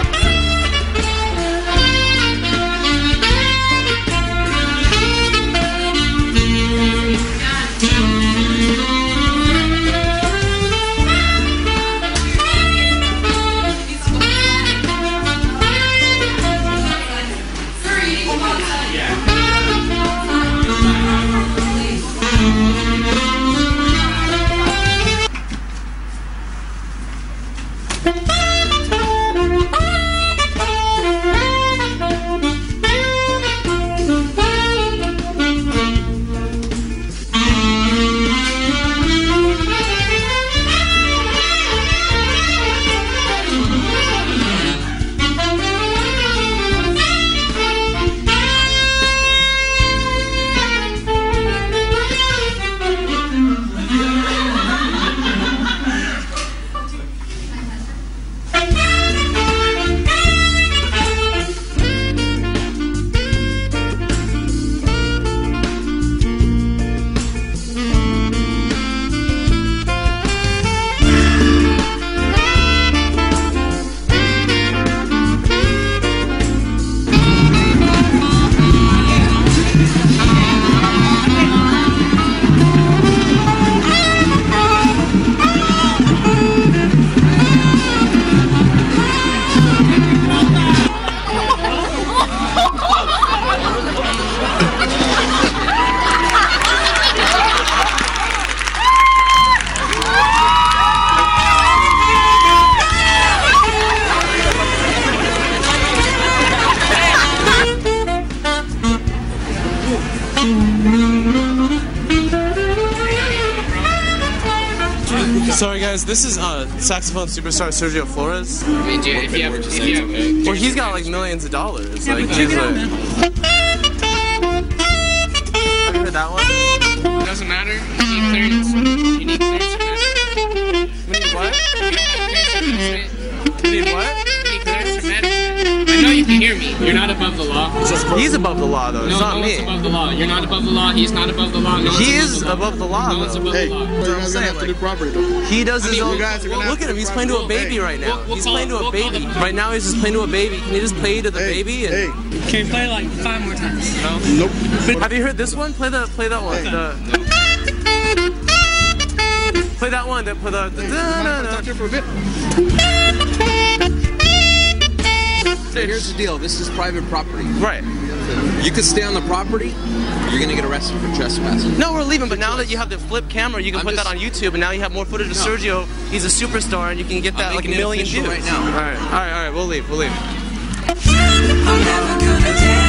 Sorry guys, this is uh, saxophone superstar Sergio Flores. I mean, dude, if you have, if you have, Well, he's got like millions of dollars. Like, he's like, have you heard that one? it doesn't matter. He cleared hear me. You're not above the law. He's above the law, though. No, It's not no me. one's above the law. You're not above the law. He's not above the law. No He one's is above the law, No one's though. above Hey, the law. you guys are gonna have to do property though. He does I his mean, own. you guys are gonna Well, have look to at him. do He's playing to a property. baby right now. We'll- we'll He's call- playing to a we'll call baby. the- Right now, he's just playing to a baby. Can you just play to the Hey, baby? And hey, Can you play like five more times? No. nope. Have you heard this one? Play the play that one. The, play that one. That play the. the da, da, da. Talk here for a bit. Here's the deal. This is private property. Right. You could stay on the property. You're gonna get arrested for trespassing. No, we're leaving. But now that you have the flip camera, you can I'm put that just- on YouTube, and now you have more footage of No. Sergio. He's a superstar, and you can get that I'm like a making it million official views. right now. All right, all right, all right. We'll leave. We'll leave. I'm never gonna dance.